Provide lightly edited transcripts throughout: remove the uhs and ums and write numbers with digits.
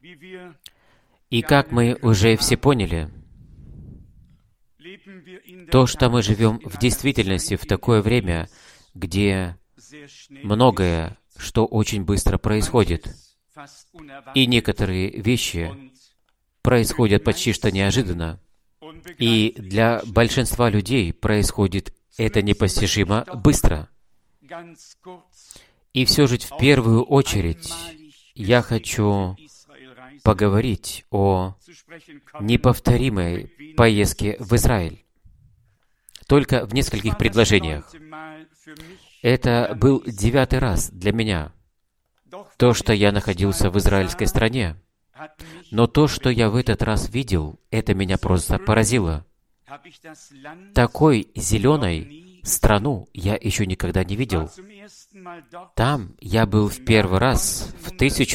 И как мы уже все поняли, то, что мы живем в действительности в такое время, где многое, что очень быстро происходит, и некоторые вещи происходят почти что неожиданно, и для большинства людей происходит это непостижимо быстро. И все же в первую очередь я хочу поговорить о неповторимой поездке в Израиль. Только в нескольких предложениях. Это был 9-й раз для меня, то, что я находился в израильской стране. Но то, что я в этот раз видел, это меня просто поразило. Такой зеленой страну я еще никогда не видел. Там я был в первый раз в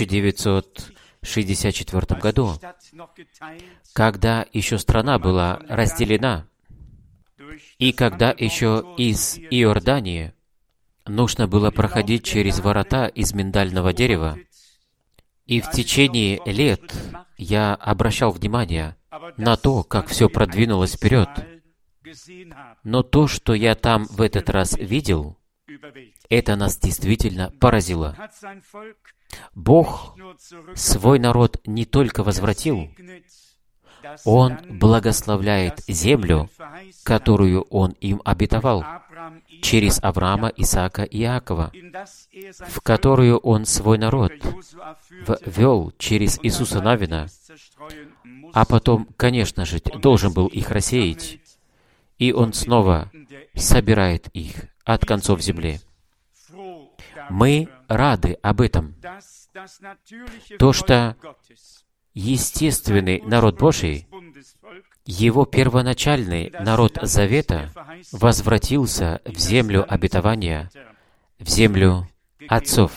1964 году, когда еще страна была разделена, и когда еще из Иордании нужно было проходить через ворота из миндального дерева. И в течение лет я обращал внимание на то, как все продвинулось вперед. Но то, что я там в этот раз видел, это нас действительно поразило. Бог свой народ не только возвратил, Он благословляет землю, которую Он им обетовал, через Авраама, Исаака и Иакова, в которую Он свой народ ввел через Иисуса Навина, а потом, конечно же, должен был их рассеять, и Он снова собирает их от концов земли. Мы рады об этом. То, что естественный народ Божий, его первоначальный народ Завета, возвратился в землю обетования, в землю отцов.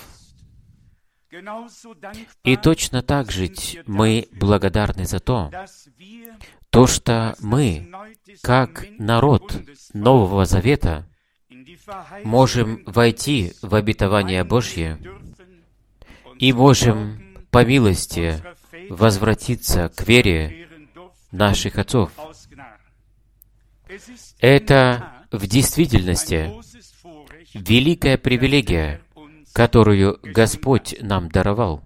И точно так же мы благодарны за то, что мы, как народ Нового Завета, можем войти в обетование Божье и можем по милости возвратиться к вере наших отцов. Это в действительности великая привилегия, которую Господь нам даровал.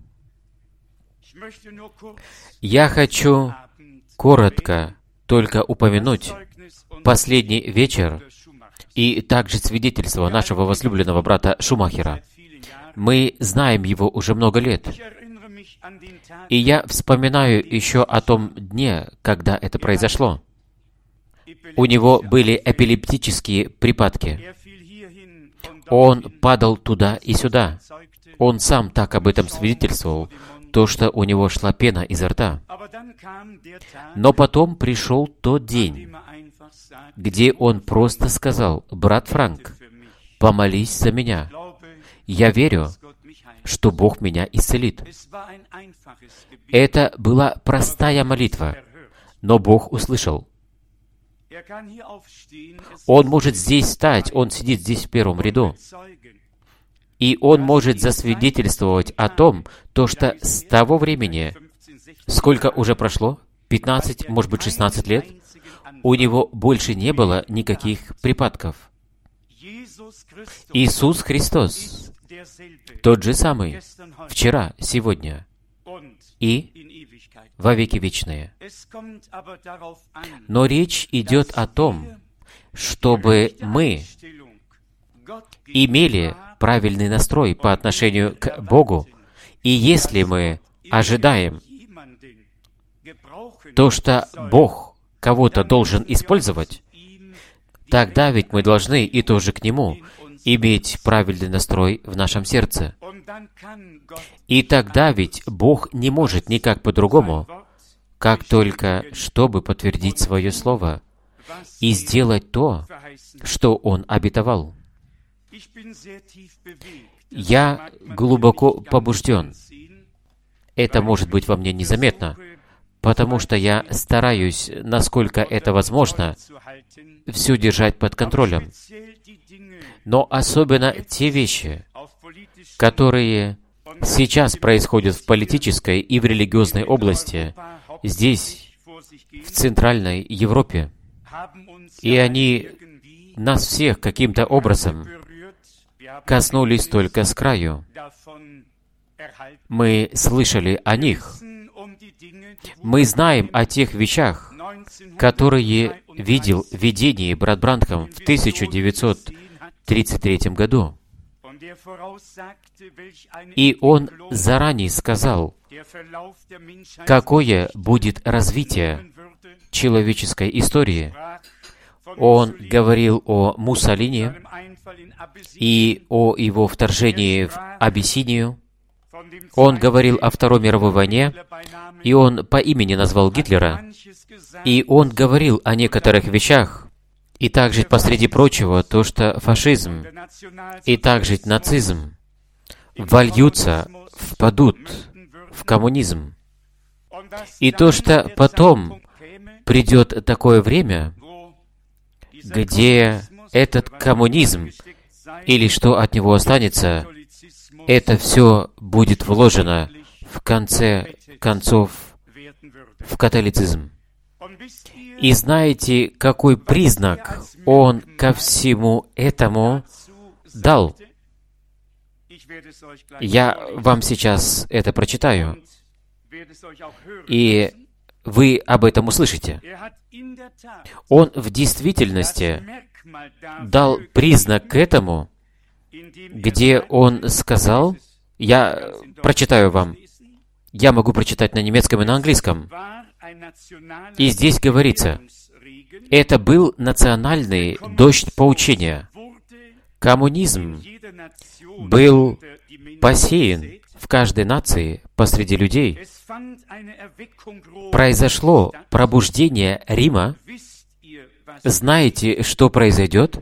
Я хочу коротко только упомянуть последний вечер и также свидетельство нашего возлюбленного брата Шумахера. Мы знаем его уже много лет. И я вспоминаю еще о том дне, когда это произошло. У него были эпилептические припадки. Он падал туда и сюда. Он сам так об этом свидетельствовал, то, что у него шла пена изо рта. Но потом пришел тот день, где он просто сказал: «Брат Франк, помолись за меня. Я верю, что Бог меня исцелит». Это была простая молитва, но Бог услышал. Он может здесь встать, он сидит здесь в первом ряду, и он может засвидетельствовать о том, то, что с того времени, сколько уже прошло, 15, может быть, 16 лет, у него больше не было никаких припадков. Иисус Христос, тот же самый, вчера, сегодня и во веки вечные. Но речь идет о том, чтобы мы имели правильный настрой по отношению к Богу, и если мы ожидаем то, что Бог кого-то должен использовать, тогда ведь мы должны и тоже к Нему иметь правильный настрой в нашем сердце. И тогда ведь Бог не может никак по-другому, как только чтобы подтвердить свое Слово и сделать то, что Он обетовал. Я глубоко побужден. Это может быть во мне незаметно, потому что я стараюсь, насколько это возможно, все держать под контролем. Но особенно те вещи, которые сейчас происходит в политической и в религиозной области, здесь, в Центральной Европе. И они нас всех каким-то образом коснулись только с краю. Мы слышали о них. Мы знаем о тех вещах, которые видел в видении брат Бранхам в 1933 году. И он заранее сказал, какое будет развитие человеческой истории. Он говорил о Муссолини и о его вторжении в Абиссинию. Он говорил о Второй мировой войне, и он по имени назвал Гитлера. И он говорил о некоторых вещах, и также, посреди прочего, то, что фашизм и также нацизм вольются, впадут в коммунизм. И то, что потом придет такое время, где этот коммунизм, или что от него останется, это все будет вложено в конце концов в католицизм. И знаете, какой признак он ко всему этому дал? Я вам сейчас это прочитаю, и вы об этом услышите. Он в действительности дал признак к этому, где он сказал, я прочитаю вам, я могу прочитать на немецком и на английском. И здесь говорится, это был национальный дождь поучения. Коммунизм был посеян в каждой нации посреди людей. Произошло пробуждение Рима. Знаете, что произойдет?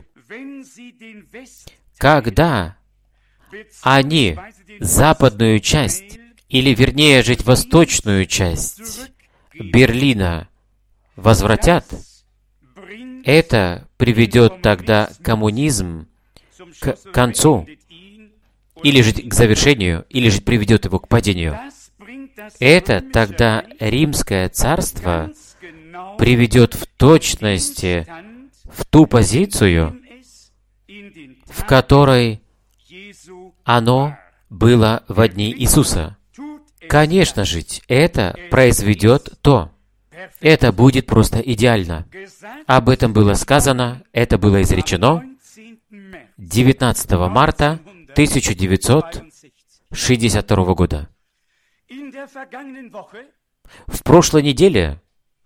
Когда они западную часть, или вернее жить восточную часть Берлина возвратят, это приведет тогда коммунизм к концу, или же к завершению, или же приведет его к падению. Это тогда Римское царство приведет в точности в ту позицию, в которой оно было во дни Иисуса. Конечно же, это произведет то. Это будет просто идеально. Об этом было сказано, это было изречено 19 марта 1962 года. В прошлой неделе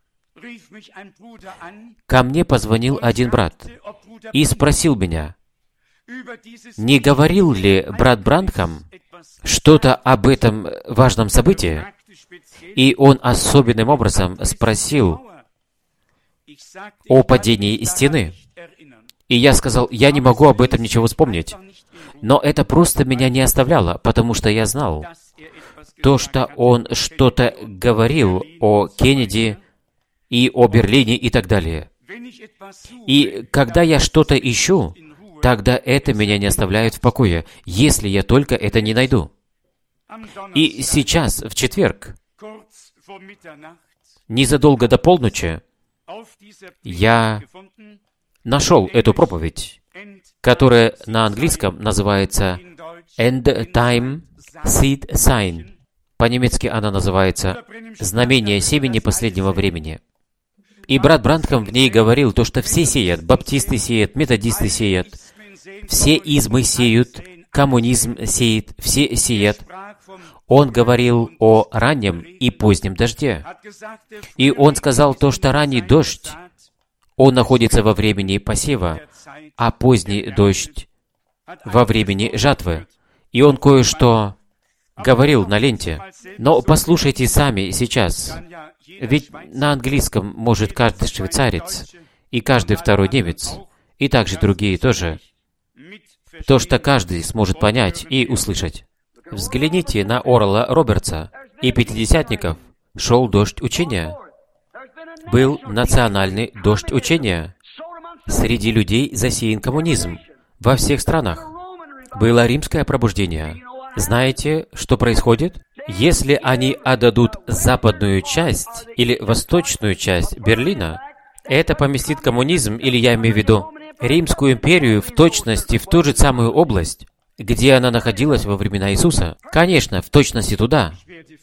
ко мне позвонил один брат и спросил меня, не говорил ли брат Бранхам что-то об этом важном событии? И он особенным образом спросил о падении стены. И я сказал, я не могу об этом ничего вспомнить. Но это просто меня не оставляло, потому что я знал то, что он что-то говорил о Кеннеди и о Берлине и так далее. И когда я что-то ищу, тогда это меня не оставляет в покое, если я только это не найду. И сейчас, в четверг, незадолго до полночи, я нашел эту проповедь, которая на английском называется «End Time Seed Sign». По-немецки она называется «Знамение семени последнего времени». И брат Бранхам в ней говорил то, что все сеят, баптисты сеют, методисты сеют, все измы сеют, коммунизм сеет, все сеят. Он говорил о раннем и позднем дожде. И он сказал то, что ранний дождь, он находится во времени посева, а поздний дождь во времени жатвы. И он кое-что говорил на ленте. Но послушайте сами сейчас. Ведь на английском может каждый швейцарец, и каждый второй немец, и также другие тоже. То, что каждый сможет понять и услышать. Взгляните на Орла Робертса и пятидесятников. Шел дождь учения. Был национальный дождь учения. Среди людей засеян коммунизм во всех странах. Было римское пробуждение. Знаете, что происходит? Если они отдадут западную часть или восточную часть Берлина, это поместит коммунизм, или я имею в виду Римскую империю, в точности в ту же самую область, где она находилась во времена Иисуса. Конечно, в точности туда.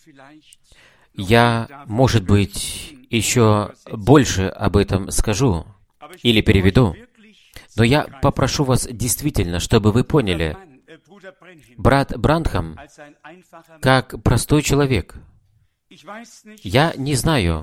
Я, может быть, еще больше об этом скажу или переведу. Но я попрошу вас действительно, чтобы вы поняли, брат Бранхам, как простой человек, я не знаю,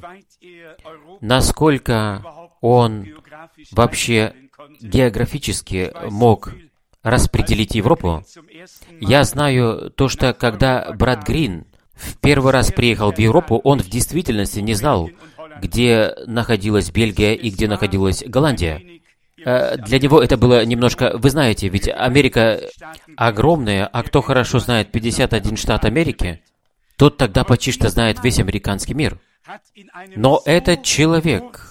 насколько он вообще географически мог распределить Европу. Я знаю то, что когда брат Грин в первый раз приехал в Европу, он в действительности не знал, где находилась Бельгия и где находилась Голландия. Для него это было немножко... Вы знаете, ведь Америка огромная, а кто хорошо знает 51 штат Америки, тот тогда почти что знает весь американский мир. Но этот человек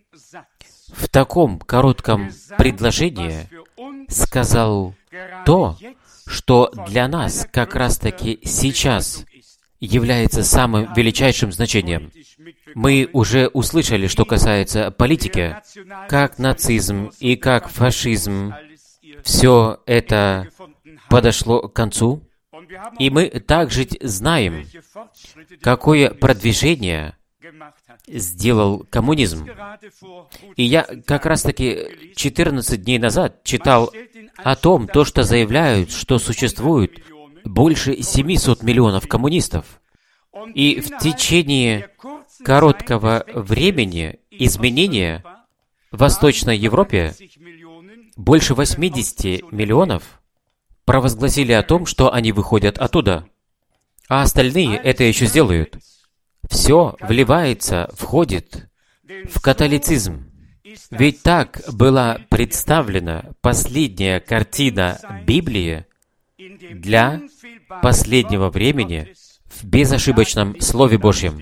в таком коротком предложении сказал то, что для нас как раз-таки сейчас является самым величайшим значением. Мы уже услышали, что касается политики, как нацизм и как фашизм, все это подошло к концу, и мы также знаем, какое продвижение сделал коммунизм. И я как раз-таки 14 дней назад читал о том, то, что заявляют, что существует больше 700 миллионов коммунистов. И в течение короткого времени изменения в Восточной Европе больше 80 миллионов провозгласили о том, что они выходят оттуда. А остальные это еще сделают. Все вливается, входит в католицизм. Ведь так была представлена последняя картина Библии для последнего времени в безошибочном Слове Божьем.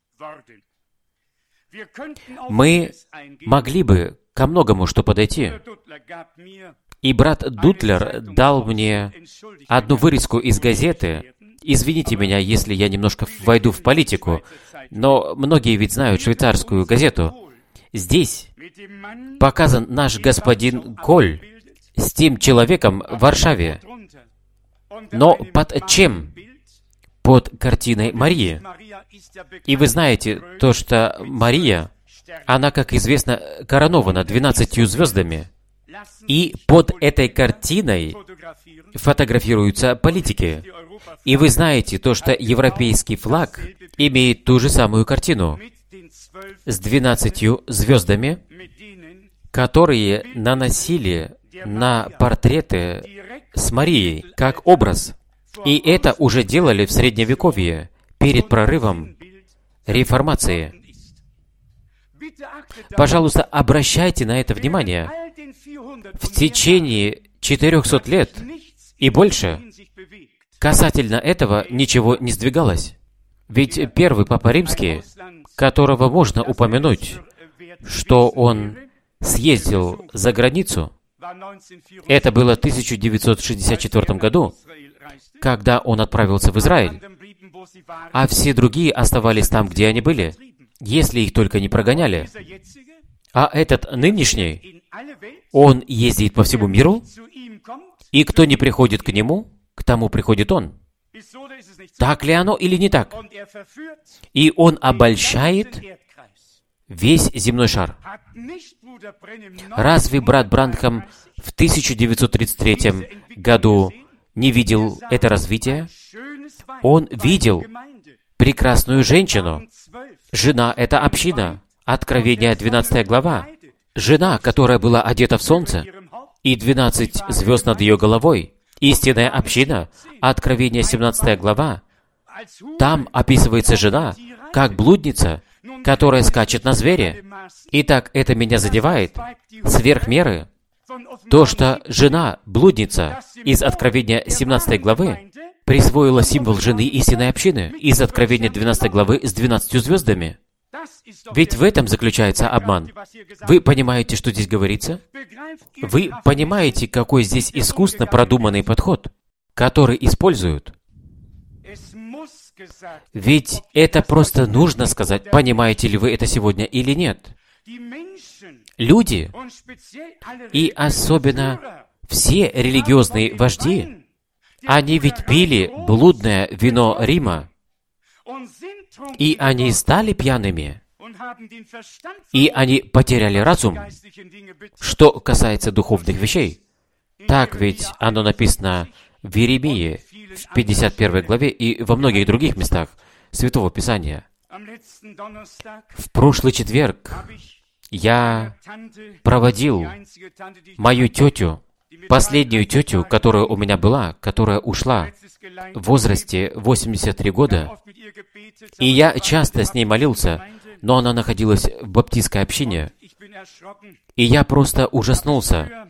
Мы могли бы ко многому что подойти. И брат Дутлер дал мне одну вырезку из газеты. Извините меня, если я немножко войду в политику, но многие ведь знают швейцарскую газету. Здесь показан наш господин Коль с тем человеком в Варшаве. Но под чем? Под картиной Марии. И вы знаете то, что Мария, она, как известно, коронована 12 звездами. И под этой картиной фотографируются политики. И вы знаете то, что европейский флаг имеет ту же самую картину с 12 звездами, которые наносили на портреты с Марией как образ. И это уже делали в Средневековье, перед прорывом реформации. Пожалуйста, обращайте на это внимание. В течение 400 лет и больше касательно этого ничего не сдвигалось. Ведь первый Папа Римский, которого можно упомянуть, что он съездил за границу, это было в 1964 году, когда он отправился в Израиль, а все другие оставались там, где они были, если их только не прогоняли. А этот нынешний, он ездит по всему миру, и кто не приходит к нему, к тому приходит он. Так ли оно или не так? И он обольщает весь земной шар. Разве брат Бранхам в 1933 году не видел это развитие? Он видел прекрасную женщину. Жена — это община. Откровение, 12 глава. Жена, которая была одета в солнце, и 12 звезд над ее головой. Истинная община. Откровение, 17 глава. Там описывается жена, как блудница, которая скачет на звере. Итак, это меня задевает сверх меры. То, что жена, блудница, из Откровения 17 главы, присвоила символ жены истинной общины из Откровения 12 главы с 12 звездами. Ведь в этом заключается обман. Вы понимаете, что здесь говорится? Вы понимаете, какой здесь искусно продуманный подход, который используют? Ведь это просто нужно сказать, понимаете ли вы это сегодня или нет. Люди, и особенно все религиозные вожди, они ведь пили блудное вино Рима, и они стали пьяными, и они потеряли разум, что касается духовных вещей. Так ведь оно написано в Иеремии, в 51 главе и во многих других местах Святого Писания. В прошлый четверг я проводил мою тетю, последнюю тетю, которая у меня была, которая ушла в возрасте 83 года, и я часто с ней молился, но она находилась в баптистской общине, и я просто ужаснулся.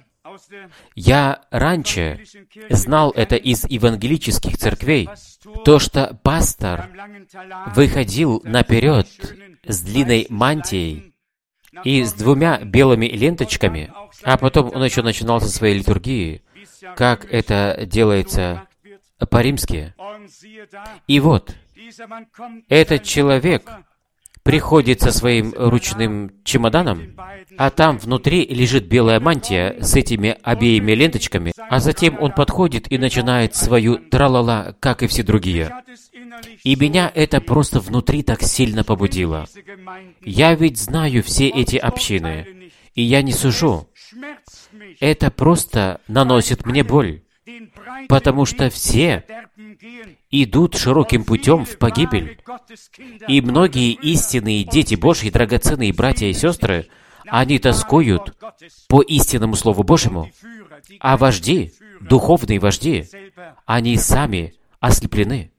Я раньше знал это из евангелических церквей, то, что пастор выходил наперед с длинной мантией и с 2 белыми ленточками, а потом он еще начинал со своей литургии, как это делается по-римски. И вот, этот человек приходит со своим ручным чемоданом, а там внутри лежит белая мантия с этими обеими ленточками, а затем он подходит и начинает свою тралала, как и все другие. И меня это просто внутри так сильно побудило. Я ведь знаю все эти общины, и я не сужу. Это просто наносит мне боль, потому что все идут широким путем в погибель. И многие истинные дети Божьи, драгоценные братья и сестры, они тоскуют по истинному Слову Божьему, а вожди, духовные вожди, они сами ослеплены.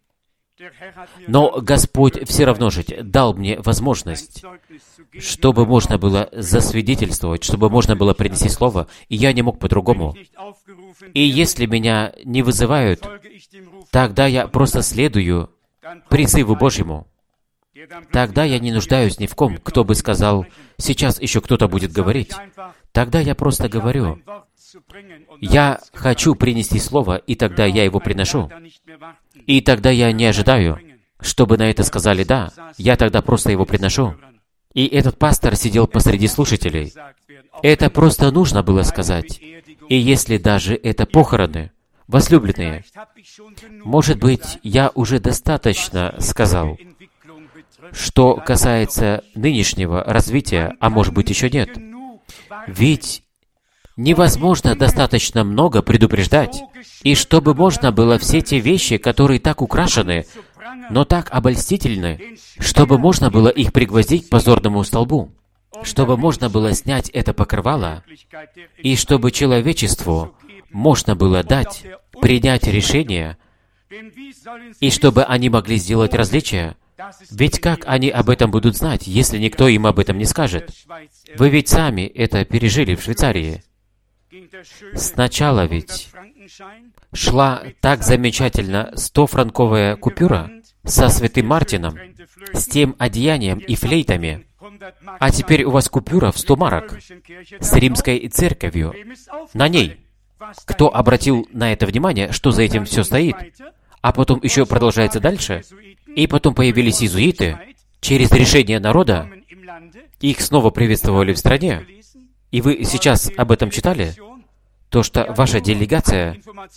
Но Господь все равно же дал мне возможность, чтобы можно было засвидетельствовать, чтобы можно было принести Слово, и я не мог по-другому. И если меня не вызывают, тогда я просто следую призыву Божьему. Тогда я не нуждаюсь ни в ком, кто бы сказал, сейчас еще кто-то будет говорить. Тогда я просто говорю. Я хочу принести Слово, и тогда я его приношу. И тогда я не ожидаю, чтобы на это сказали «да». Я тогда просто его приношу. И этот пастор сидел посреди слушателей. Это просто нужно было сказать. И если даже это похороны, возлюбленные, может быть, я уже достаточно сказал, что касается нынешнего развития, а может быть, еще нет. Ведь невозможно достаточно много предупреждать, и чтобы можно было все те вещи, которые так украшены, но так обольстительны, чтобы можно было их пригвоздить к позорному столбу, чтобы можно было снять это покрывало, и чтобы человечеству можно было дать, принять решение, и чтобы они могли сделать различия. Ведь как они об этом будут знать, если никто им об этом не скажет? Вы ведь сами это пережили в Швейцарии. Сначала ведь шла так замечательно 100-франковая купюра со Святым Мартином, с тем одеянием и флейтами. А теперь у вас купюра в 100 марок с римской церковью. На ней. Кто обратил на это внимание, что за этим все стоит? А потом еще продолжается дальше. И потом появились иезуиты. Через решение народа их снова приветствовали в стране. И вы сейчас об этом читали? То, что ваша делегация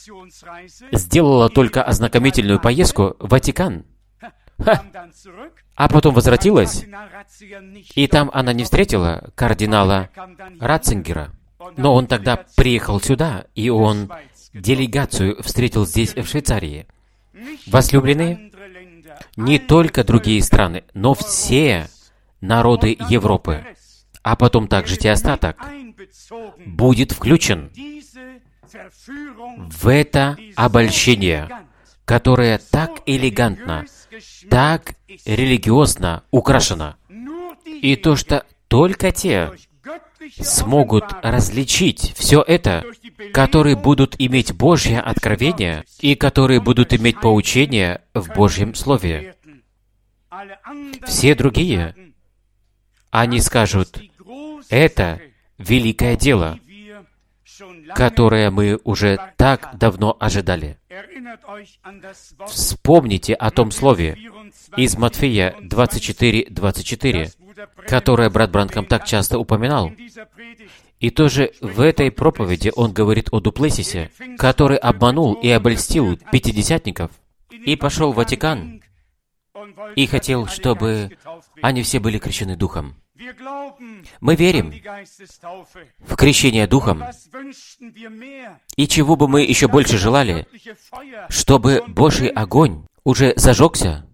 сделала только ознакомительную поездку в Ватикан. Ха! А потом возвратилась, и там она не встретила кардинала Ратцингера. Но он тогда приехал сюда, и он делегацию встретил здесь, в Швейцарии. Возлюбленные, не только другие страны, но все народы Европы, а потом также теостаток, будет включен в это обольщение, которое так элегантно, так религиозно украшено. И то, что только те смогут различить все это, которые будут иметь Божье откровение и которые будут иметь поучение в Божьем Слове. Все другие, они скажут, это великое дело, которое мы уже так давно ожидали. Вспомните о том слове из Матфея 24:24, которое брат Бранхам так часто упоминал. И тоже в этой проповеди он говорит о Дуплесисе, который обманул и обольстил пятидесятников и пошел в Ватикан и хотел, чтобы они все были крещены Духом. Мы верим в крещение Духом. И чего бы мы еще больше желали, чтобы Божий огонь уже зажегся,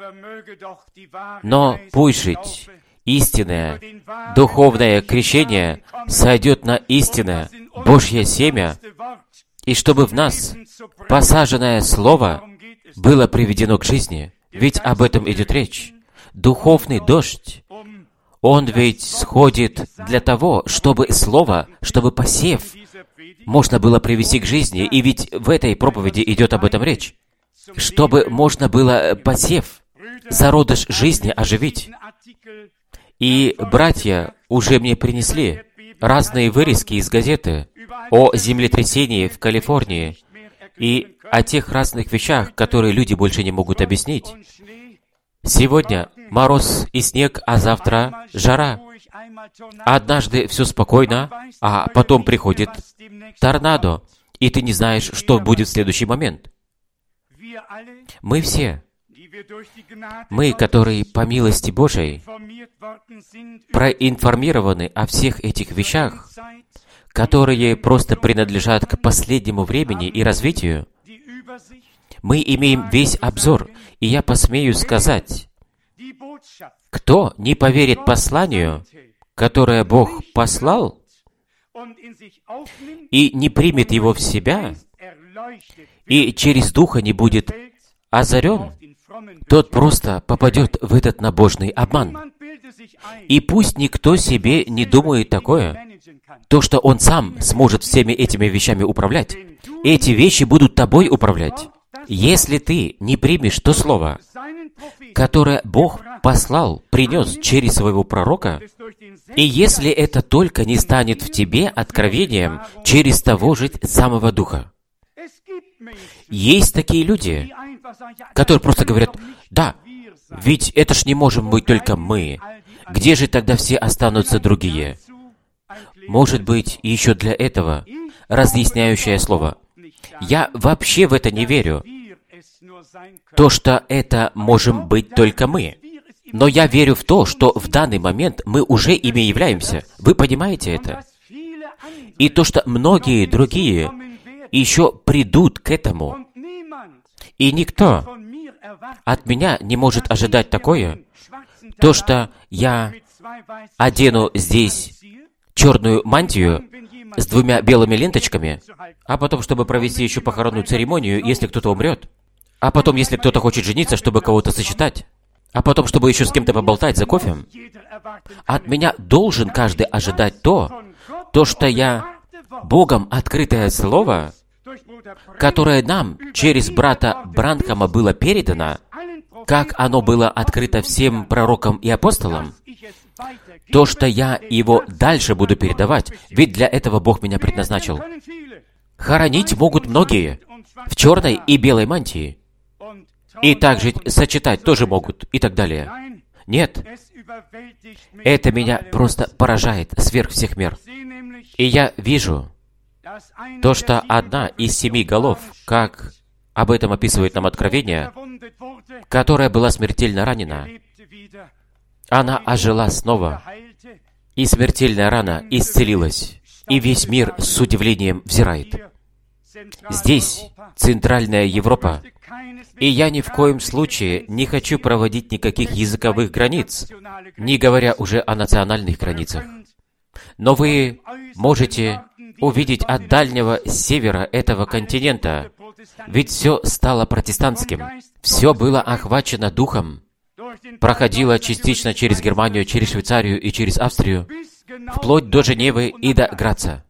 но пусть жить истинное, духовное крещение сойдет на истинное Божье семя, и чтобы в нас посаженное Слово было приведено к жизни. Ведь об этом идет речь. Духовный дождь, он ведь сходит для того, чтобы Слово, чтобы посев можно было привести к жизни. И ведь в этой проповеди идет об этом речь. Чтобы можно было посев, зародыш жизни оживить. И братья уже мне принесли разные вырезки из газеты о землетрясении в Калифорнии и о тех разных вещах, которые люди больше не могут объяснить. Сегодня мороз и снег, а завтра жара. Однажды все спокойно, а потом приходит торнадо, и ты не знаешь, что будет в следующий момент. Мы все, мы, которые по милости Божией проинформированы о всех этих вещах, которые просто принадлежат к последнему времени и развитию, мы имеем весь обзор, и я посмею сказать, кто не поверит посланию, которое Бог послал, и не примет его в себя, и через Духа не будет озарен, тот просто попадет в этот набожный обман. И пусть никто себе не думает такое, то, что он сам сможет всеми этими вещами управлять. Эти вещи будут тобой управлять. Если ты не примешь то слово, которое Бог послал, принес через своего пророка, и если это только не станет в тебе откровением через того же самого Духа. Есть такие люди, которые просто говорят, да, ведь это ж не можем быть только мы. Где же тогда все останутся другие? Может быть, еще для этого разъясняющее слово. Я вообще в это не верю. То, что это можем быть только мы. Но я верю в то, что в данный момент мы уже ими являемся. Вы понимаете это? И то, что многие другие еще придут к этому. И никто от меня не может ожидать такое, то, что я одену здесь черную мантию с 2 белыми ленточками, а потом, чтобы провести еще похоронную церемонию, если кто-то умрет, а потом, если кто-то хочет жениться, чтобы кого-то сочетать, а потом, чтобы еще с кем-то поболтать за кофе. От меня должен каждый ожидать то, что я Богом открытое слово, которое нам через брата Бранхама было передано, как оно было открыто всем пророкам и апостолам, то, что я его дальше буду передавать, ведь для этого Бог меня предназначил. Хоронить могут многие в черной и белой мантии. И также сочетать тоже могут, и так далее. Нет, это меня просто поражает сверх всех мер. И я вижу то, что одна из 7 голов, как об этом описывает нам Откровение, которая была смертельно ранена, она ожила снова, и смертельная рана исцелилась, и весь мир с удивлением взирает. Здесь Центральная Европа, и я ни в коем случае не хочу проводить никаких языковых границ, не говоря уже о национальных границах. Но вы можете увидеть от дальнего севера этого континента, ведь все стало протестантским, все было охвачено Духом, проходило частично через Германию, через Швейцарию и через Австрию, вплоть до Женевы и до Граца.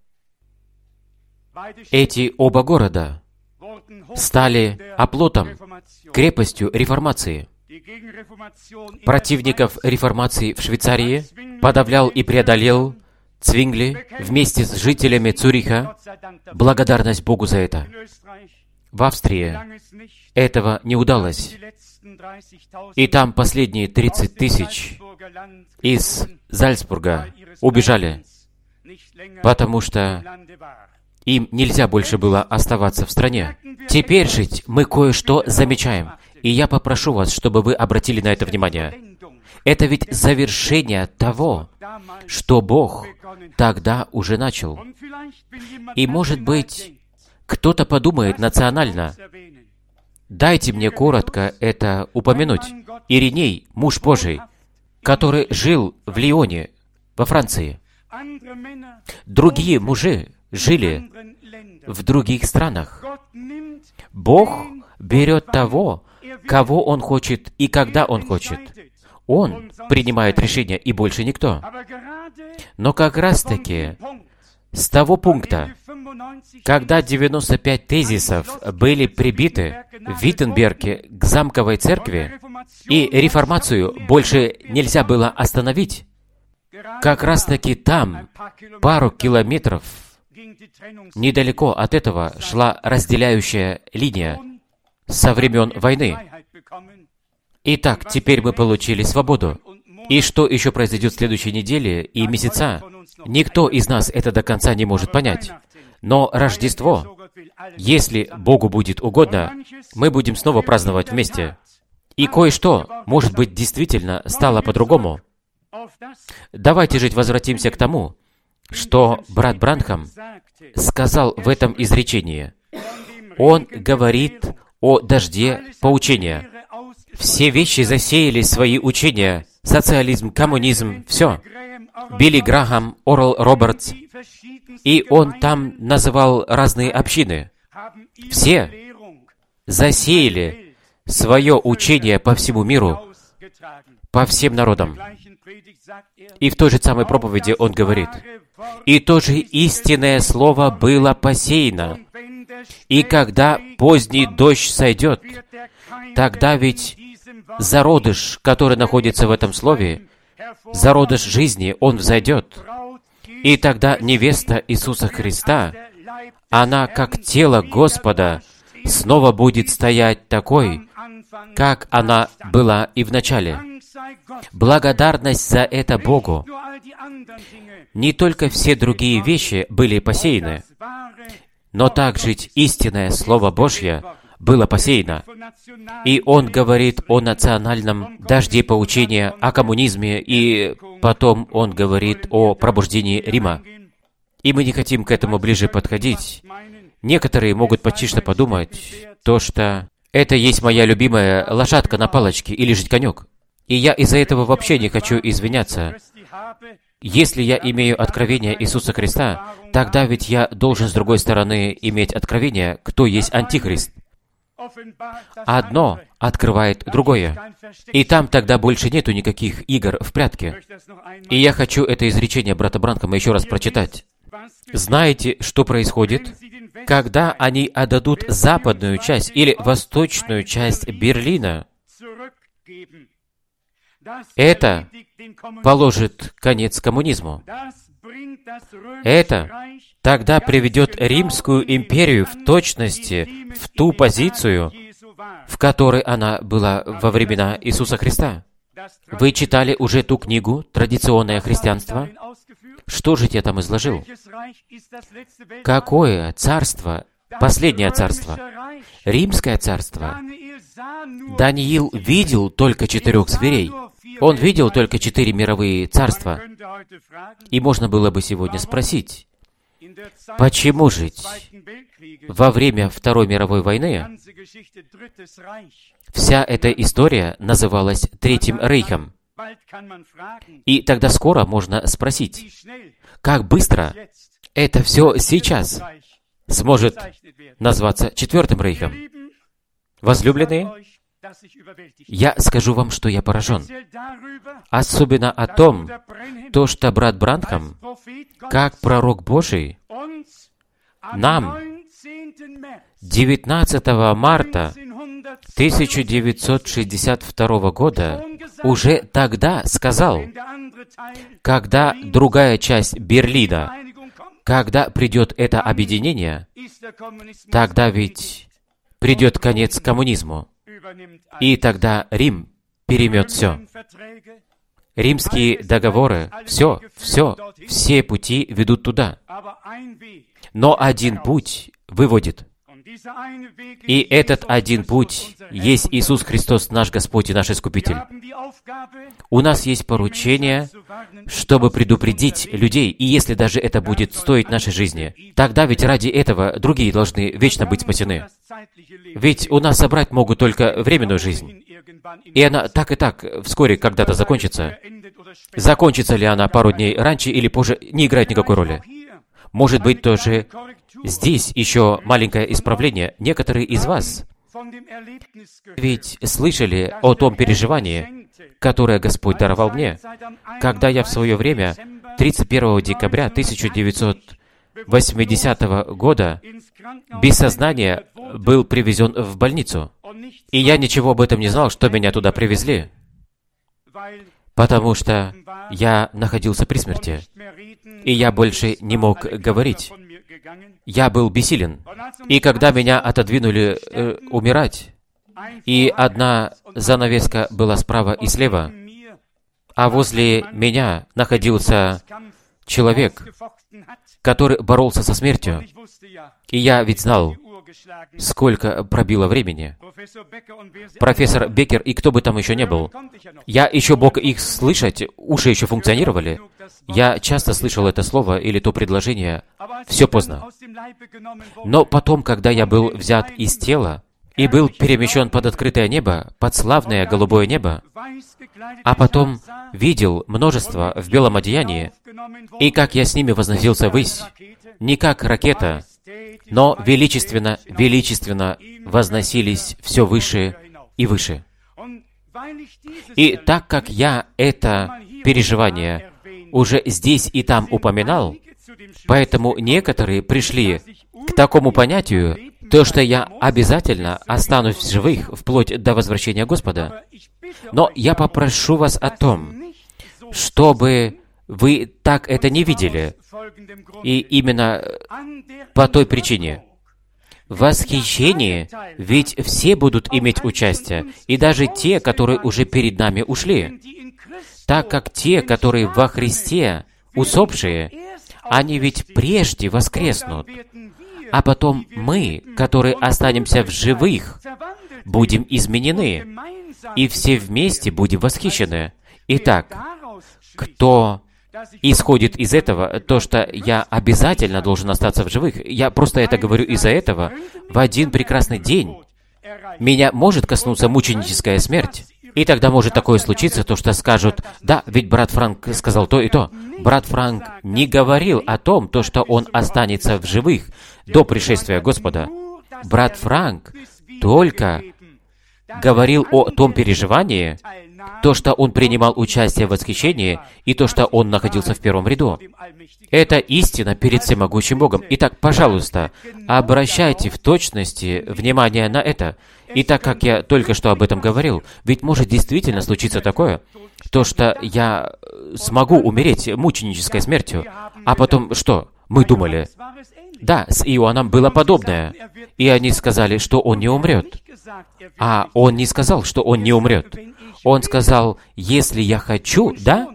Эти оба города стали оплотом, крепостью реформации. Противников реформации в Швейцарии подавлял и преодолел Zwingli вместе с жителями Цюриха, благодарность Богу за это. В Австрии этого не удалось. И там последние 30 тысяч из Зальцбурга убежали, потому что им нельзя больше было оставаться в стране. Теперь же мы кое-что замечаем, и я попрошу вас, чтобы вы обратили на это внимание. Это ведь завершение того, что Бог тогда уже начал. И, может быть, кто-то подумает национально. Дайте мне коротко это упомянуть. Ириней, муж Божий, который жил в Лионе, во Франции. Другие мужи жили в других странах. Бог берет того, кого Он хочет и когда Он хочет. Он принимает решения, и больше никто. Но как раз-таки с того пункта, когда 95 тезисов были прибиты в Виттенберге к замковой церкви, и реформацию больше нельзя было остановить, как раз-таки там, пару километров недалеко от этого, шла разделяющая линия со времен войны. Итак, теперь мы получили свободу. И что еще произойдет в следующей неделе и месяца, никто из нас это до конца не может понять. Но Рождество, если Богу будет угодно, мы будем снова праздновать вместе. И кое-что, может быть, действительно стало по-другому. Давайте же возвратимся к тому, что брат Бранхам сказал в этом изречении. Он говорит о дожде поучения. Все вещи засеяли свои учения. Социализм, коммунизм, все. Билли Грахам, Орал Робертс. И он там называл разные общины. Все засеяли свое учение по всему миру, по всем народам. И в той же самой проповеди он говорит, «И то же истинное слово было посеяно, и когда поздний дождь сойдет, тогда ведь зародыш, который находится в этом слове, зародыш жизни, он взойдет. И тогда невеста Иисуса Христа, она, как тело Господа, снова будет стоять такой, как она была и в начале. Благодарность за это Богу. Не только все другие вещи были посеяны, но также истинное Слово Божье было посеяно. И он говорит о национальном дожде поучения, о коммунизме, и потом он говорит о пробуждении Рима. И мы не хотим к этому ближе подходить. Некоторые могут почти что подумать, то, что это есть моя любимая лошадка на палочке или же конек. И я из-за этого вообще не хочу извиняться. Если я имею откровение Иисуса Христа, тогда ведь я должен, с другой стороны, иметь откровение, кто есть Антихрист. Одно открывает другое. И там тогда больше нету никаких игр в прятки. И я хочу это изречение брата Бранхама еще раз прочитать. Знаете, что происходит, когда они отдадут западную часть или восточную часть Берлина? Это положит конец коммунизму. Это тогда приведет Римскую империю в точности в ту позицию, в которой она была во времена Иисуса Христа. Вы читали уже ту книгу «Традиционное христианство»? Что же я там изложил? Какое царство? Последнее царство. Римское царство. Даниил видел только 4 зверей. Он видел только 4 мировые царства. И можно было бы сегодня спросить, почему же во время Второй мировой войны вся эта история называлась Третьим Рейхом? И тогда скоро можно спросить, как быстро это все сейчас сможет назваться Четвертым Рейхом? Возлюбленные, я скажу вам, что я поражен. Особенно о том, то, что брат Бранхам, как пророк Божий, нам 19 марта 1962 года уже тогда сказал, когда другая часть Берлина, когда придет это объединение, тогда ведь придет конец коммунизму, и тогда Рим переймет все. Римские договоры, все пути ведут туда. Но один путь выводит. И этот один путь есть Иисус Христос, наш Господь и наш Искупитель. У нас есть поручение, чтобы предупредить людей, и если даже это будет стоить нашей жизни, тогда ведь ради этого другие должны вечно быть спасены. Ведь у нас собрать могут только временную жизнь. И она так и так вскоре когда-то закончится. Закончится ли она пару дней раньше или позже, не играет никакой роли. Может быть, тоже здесь еще маленькое исправление. Некоторые из вас ведь слышали о том переживании, которое Господь даровал мне, когда я в свое время, 31 декабря 1980 года, без сознания был привезен в больницу. И я ничего об этом не знал, что меня туда привезли, потому что я находился при смерти, и я больше не мог говорить. Я был бессилен. И когда меня отодвинули умирать, и одна занавеска была справа и слева, а возле меня находился человек, который боролся со смертью, и я ведь знал, сколько пробило времени. Профессор Беккер и кто бы там еще не был. Я еще мог их слышать, уши еще функционировали. Я часто слышал это слово или то предложение. Все поздно. Но потом, когда я был взят из тела и был перемещен под открытое небо, под славное голубое небо, а потом видел множество в белом одеянии, и как я с ними возносился ввысь, не как ракета, но величественно возносились все выше и выше. И так как я это переживание уже здесь и там упоминал, поэтому некоторые пришли к такому понятию, то, что я обязательно останусь в живых вплоть до возвращения Господа. Но я попрошу вас о том, чтобы вы так это не видели. И именно по той причине. В восхищении ведь все будут иметь участие, и даже те, которые уже перед нами ушли. Так как те, которые во Христе, усопшие, они ведь прежде воскреснут, а потом мы, которые останемся в живых, будем изменены, и все вместе будем восхищены. Итак, кто исходит из этого, то, что я обязательно должен остаться в живых, я просто это говорю из-за этого, в один прекрасный день меня может коснуться мученическая смерть. И тогда может такое случиться, то, что скажут, да, ведь брат Франк сказал то и то. Брат Франк не говорил о том, то, что он останется в живых до пришествия Господа. Брат Франк только говорил о том переживании, то, что он принимал участие в восхищении, и то, что он находился в первом ряду. Это истина перед всемогущим Богом. Итак, пожалуйста, обращайте в точности внимание на это. И так как я только что об этом говорил, ведь может действительно случиться такое, то, что я смогу умереть мученической смертью, а потом что? Мы думали, да, с Иоанном было подобное, и они сказали, что он не умрет. А он не сказал, что он не умрет. Он сказал, если я хочу, да?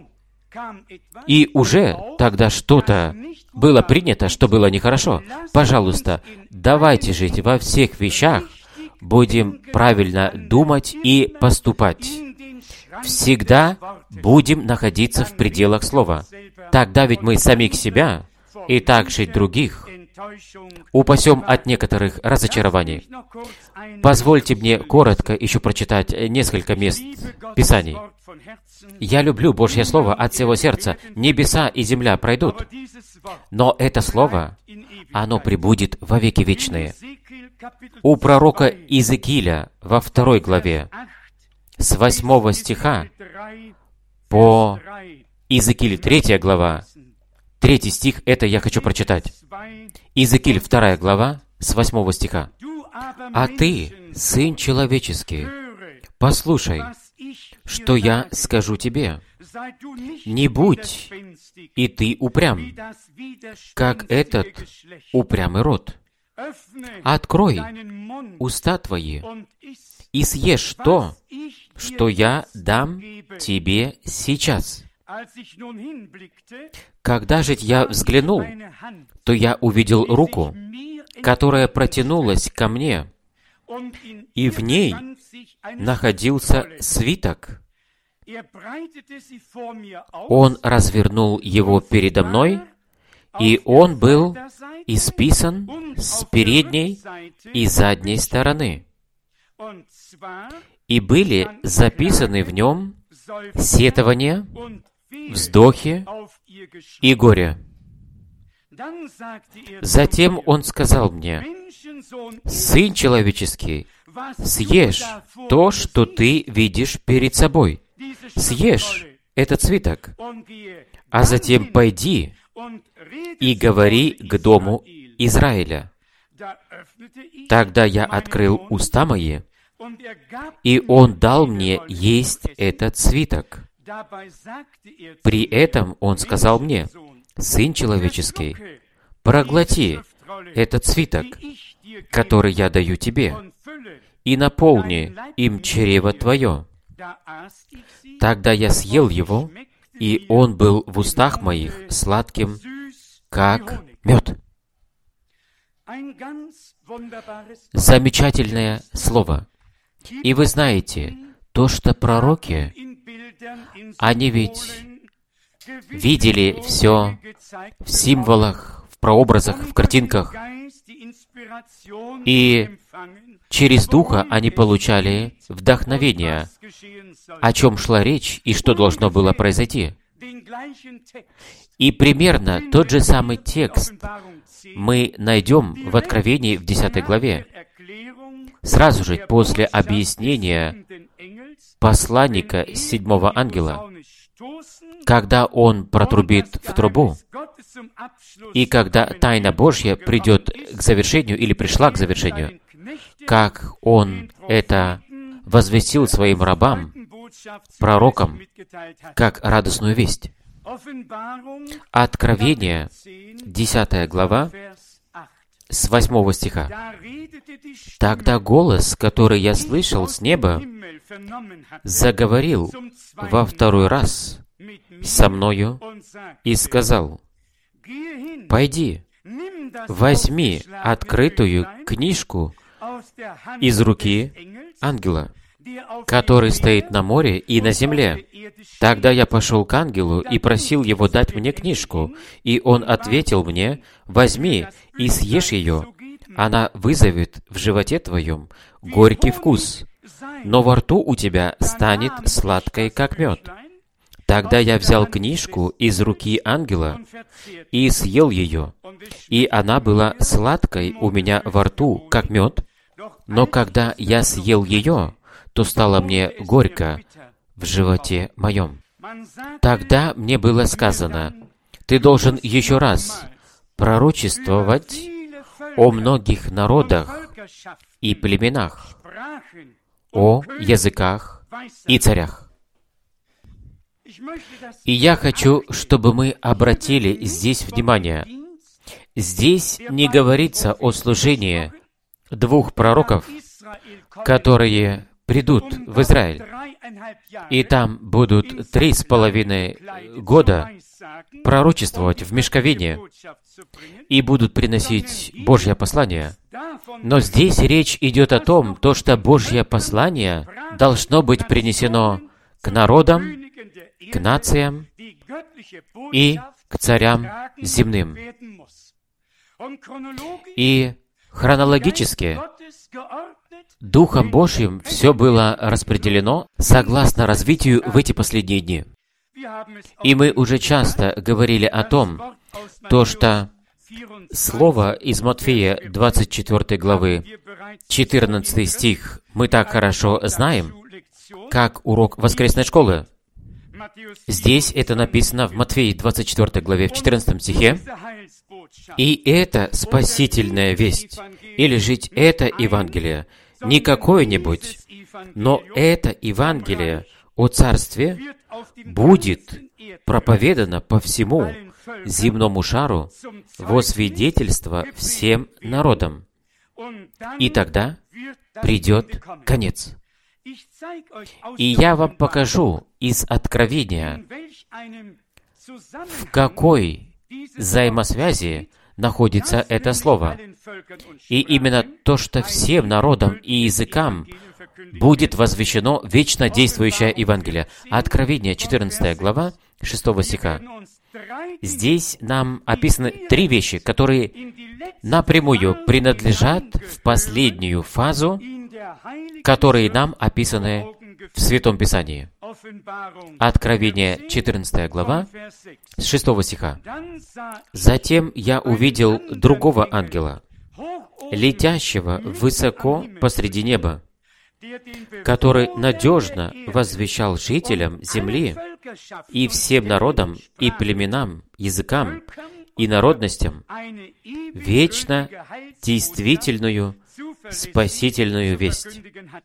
И уже тогда что-то было принято, что было нехорошо. Пожалуйста, давайте жить во всех вещах, будем правильно думать и поступать. Всегда будем находиться в пределах Слова. Тогда ведь мы самих себя и также других упасем от некоторых разочарований. Позвольте мне коротко еще прочитать несколько мест Писаний. Я люблю Божье Слово от всего сердца. Небеса и земля пройдут, но это Слово, оно пребудет во веки вечные. У пророка Иезекииля во 2 главе, с 8 стиха по Иезекииль 3 глава, 3 стих, это я хочу прочитать. Иезекииль 2 глава, с 8 стиха. «А ты, сын человеческий, послушай, что я скажу тебе. Не будь и ты упрям, как этот упрямый род. Открой уста твои и съешь то, что я дам тебе сейчас. Когда же я взглянул, то я увидел руку, которая протянулась ко мне, и в ней находился свиток. Он развернул его передо мной, и он был исписан с передней и задней стороны. И были записаны в нем сетования, вздохи и горе. Затем он сказал мне: «Сын человеческий, съешь то, что ты видишь перед собой. Съешь этот свиток, а затем пойди и говори к дому Израиля». Тогда я открыл уста мои, и он дал мне есть этот свиток. При этом он сказал мне: «Сын человеческий, проглоти этот свиток, который я даю тебе, и наполни им чрево твое». Тогда я съел его, и он был в устах моих сладким, как мед. Замечательное слово. И вы знаете, то, что пророки, они ведь видели все в символах, в прообразах, в картинках, и через Духа они получали вдохновение, о чем шла речь и что должно было произойти. И примерно тот же самый текст мы найдем в Откровении в 10 главе. Сразу же после объяснения посланника 7-го ангела, когда он протрубит в трубу, и когда тайна Божья придет к завершению или пришла к завершению, как он это возвестил своим рабам, пророкам, как радостную весть. Откровение, 10 глава, с 8 стиха. «Тогда голос, который я слышал с неба, заговорил во второй раз со мною и сказал: «Пойди, возьми открытую книжку из руки ангела, который стоит на море и на земле». Тогда я пошел к ангелу и просил его дать мне книжку, и он ответил мне: «Возьми и съешь ее. Она вызовет в животе твоем горький вкус, но во рту у тебя станет сладкой, как мед». Тогда я взял книжку из руки ангела и съел ее, и она была сладкой у меня во рту, как мед, но когда я съел ее, то стало мне горько в животе моем. Тогда мне было сказано: «Ты должен еще раз пророчествовать о многих народах и племенах, о языках и царях». И я хочу, чтобы мы обратили здесь внимание. Здесь не говорится о служении двух пророков, которые придут в Израиль, и там будут 3,5 года пророчествовать в мешковине и будут приносить Божье послание. Но здесь речь идет о том, что Божье послание должно быть принесено к народам, к нациям и к царям земным. И хронологически Духом Божьим все было распределено согласно развитию в эти последние дни. И мы уже часто говорили о том, что слово из Матфея 24 главы, 14 стих, мы так хорошо знаем, как урок воскресной школы. Здесь это написано в Матфея 24 главе, в 14 стихе. «И это спасительная весть, или жить это Евангелие, не какое-нибудь, но это Евангелие о Царстве будет проповедано по всему земному шару во свидетельство всем народам. И тогда придет конец. И я вам покажу из Откровения, в какой взаимосвязи находится это слово. И именно то, что всем народам и языкам будет возвещено вечно действующее Евангелие. Откровение, 14 глава, 6 стиха. Здесь нам описаны 3 вещи, которые напрямую принадлежат в последнюю фазу, которые нам описаны в Святом Писании. Откровение, 14 глава, с 6 стиха. «Затем я увидел другого ангела, летящего высоко посреди неба, который надежно возвещал жителям земли и всем народам, и племенам, языкам, и народностям вечно действительную спасительную весть».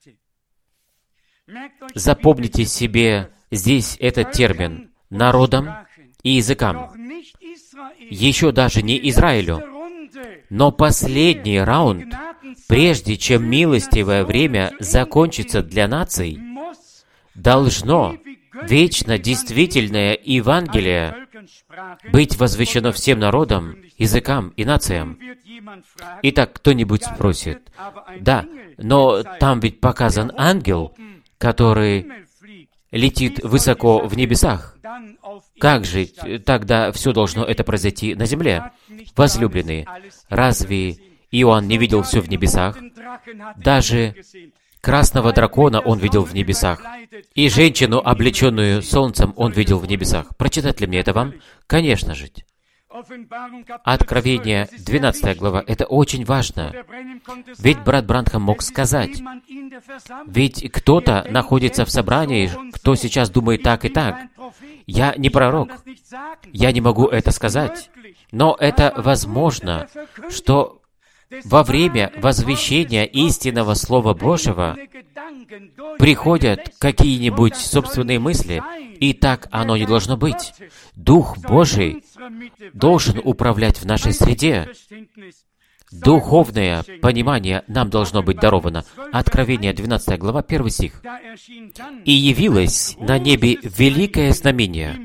Запомните себе здесь этот термин «народам и языкам». Еще даже не Израилю, но последний раунд, прежде чем милостивое время закончится для наций, должно вечно действительное Евангелие быть возвещено всем народам, языкам и нациям. Итак, кто-нибудь спросит: да, но там ведь показан ангел, который летит высоко в небесах. Как же тогда все должно это произойти на земле? Возлюбленные, разве Иоанн не видел все в небесах? Даже красного дракона он видел в небесах. И женщину, облеченную солнцем, он видел в небесах. Прочитать ли мне это вам? Конечно же. Откровение, 12 глава, это очень важно. Ведь брат Бранхам мог сказать, ведь кто-то находится в собрании, кто сейчас думает так и так. Я не пророк, я не могу это сказать. Но это возможно, что во время возвещения истинного Слова Божьего приходят какие-нибудь собственные мысли, и так оно не должно быть. Дух Божий должен управлять в нашей среде. Духовное понимание нам должно быть даровано. Откровение, 12 глава, 1 стих. «И явилось на небе великое знамение».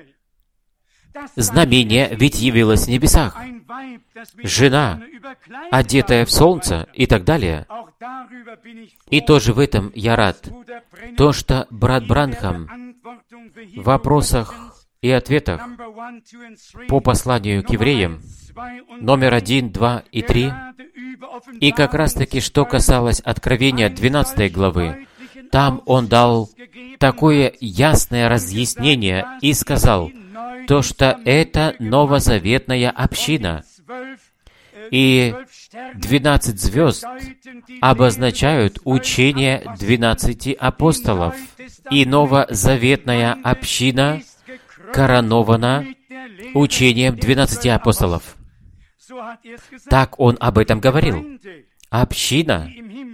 Знамение ведь явилось в небесах. Жена, одетая в солнце и так далее. И тоже в этом я рад. То, что брат Бранхам в вопросах и ответах по посланию к евреям номер 1, 2 и 3, и как раз-таки, что касалось Откровения 12 главы, там он дал такое ясное разъяснение и сказал, то, что это новозаветная община. И 12 звезд обозначают учение 12 апостолов. И новозаветная община коронована учением 12 апостолов. Так он об этом говорил. Община,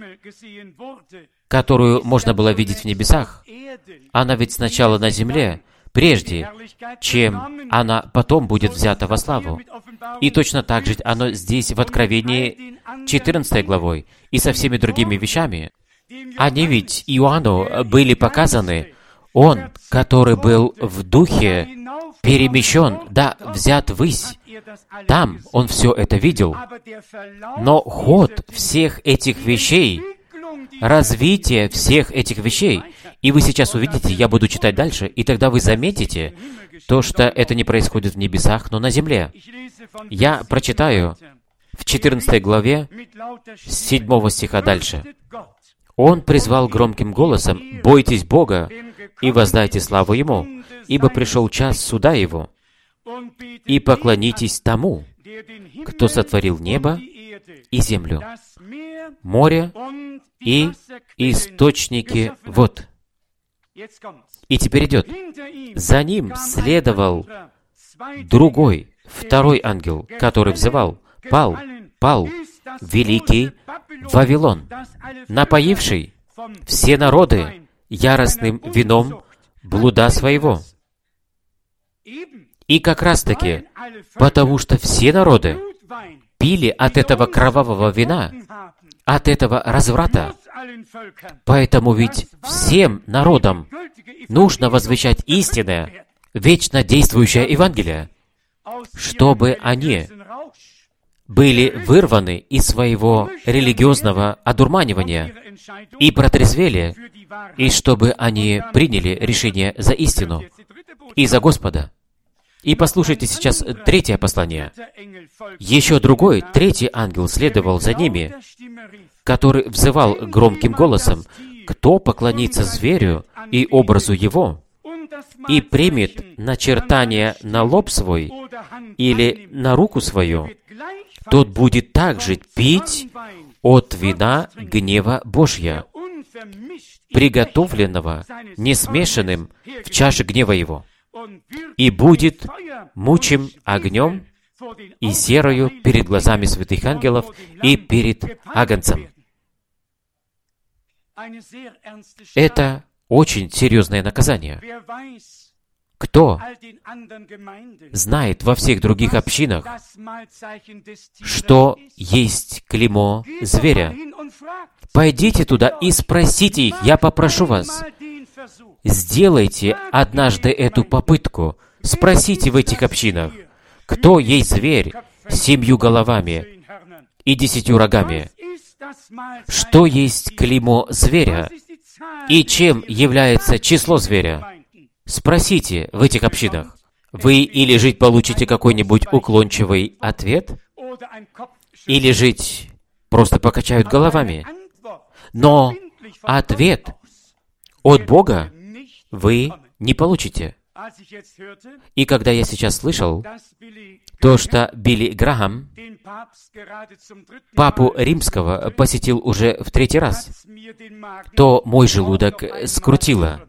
которую можно было видеть в небесах, она ведь сначала на земле, прежде чем она потом будет взята во славу. И точно так же оно здесь в Откровении 14 главой и со всеми другими вещами. Они ведь Иоанну были показаны. Он, который был в духе перемещен, да, взят ввысь. Там он все это видел. Но ход всех этих вещей, развитие всех этих вещей, и вы сейчас увидите, я буду читать дальше, и тогда вы заметите то, что это не происходит в небесах, но на земле. Я прочитаю в 14 главе с 7 стиха дальше. «Он призвал громким голосом: „Бойтесь Бога и воздайте славу Ему, ибо пришел час суда Его, и поклонитесь тому, кто сотворил небо и землю, море и источники вод». И теперь идет. «За ним следовал другой, второй ангел, который взывал: „Пал, пал, великий Вавилон, напоивший все народы яростным вином блуда своего. И как раз-таки, потому что все народы пили от этого кровавого вина, от этого разврата. Поэтому ведь всем народам нужно возвещать истинное, вечно действующее Евангелие, чтобы они были вырваны из своего религиозного одурманивания и протрезвели, и чтобы они приняли решение за истину и за Господа. И послушайте сейчас третье послание. Еще другой, третий ангел следовал за ними, который взывал громким голосом: «Кто поклонится зверю и образу его, и примет начертание на лоб свой или на руку свою, тот будет также пить от вина гнева Божья, приготовленного несмешанным в чаше гнева его, и будет мучим огнем и серою перед глазами святых ангелов и перед Агнцем». Это очень серьезное наказание. Кто знает во всех других общинах, что есть клеймо зверя? Пойдите туда и спросите их, я попрошу вас. Сделайте однажды эту попытку. Спросите в этих общинах, кто есть зверь с 7 головами и 10 рогами? Что есть клеймо зверя? И чем является число зверя? Спросите в этих общинах. Вы или жить получите какой-нибудь уклончивый ответ, или жить просто покачают головами. Но ответ от Бога вы не получите. И когда я сейчас слышал то, что Билли Грахам Папу Римского посетил уже в 3-й раз, то мой желудок скрутило.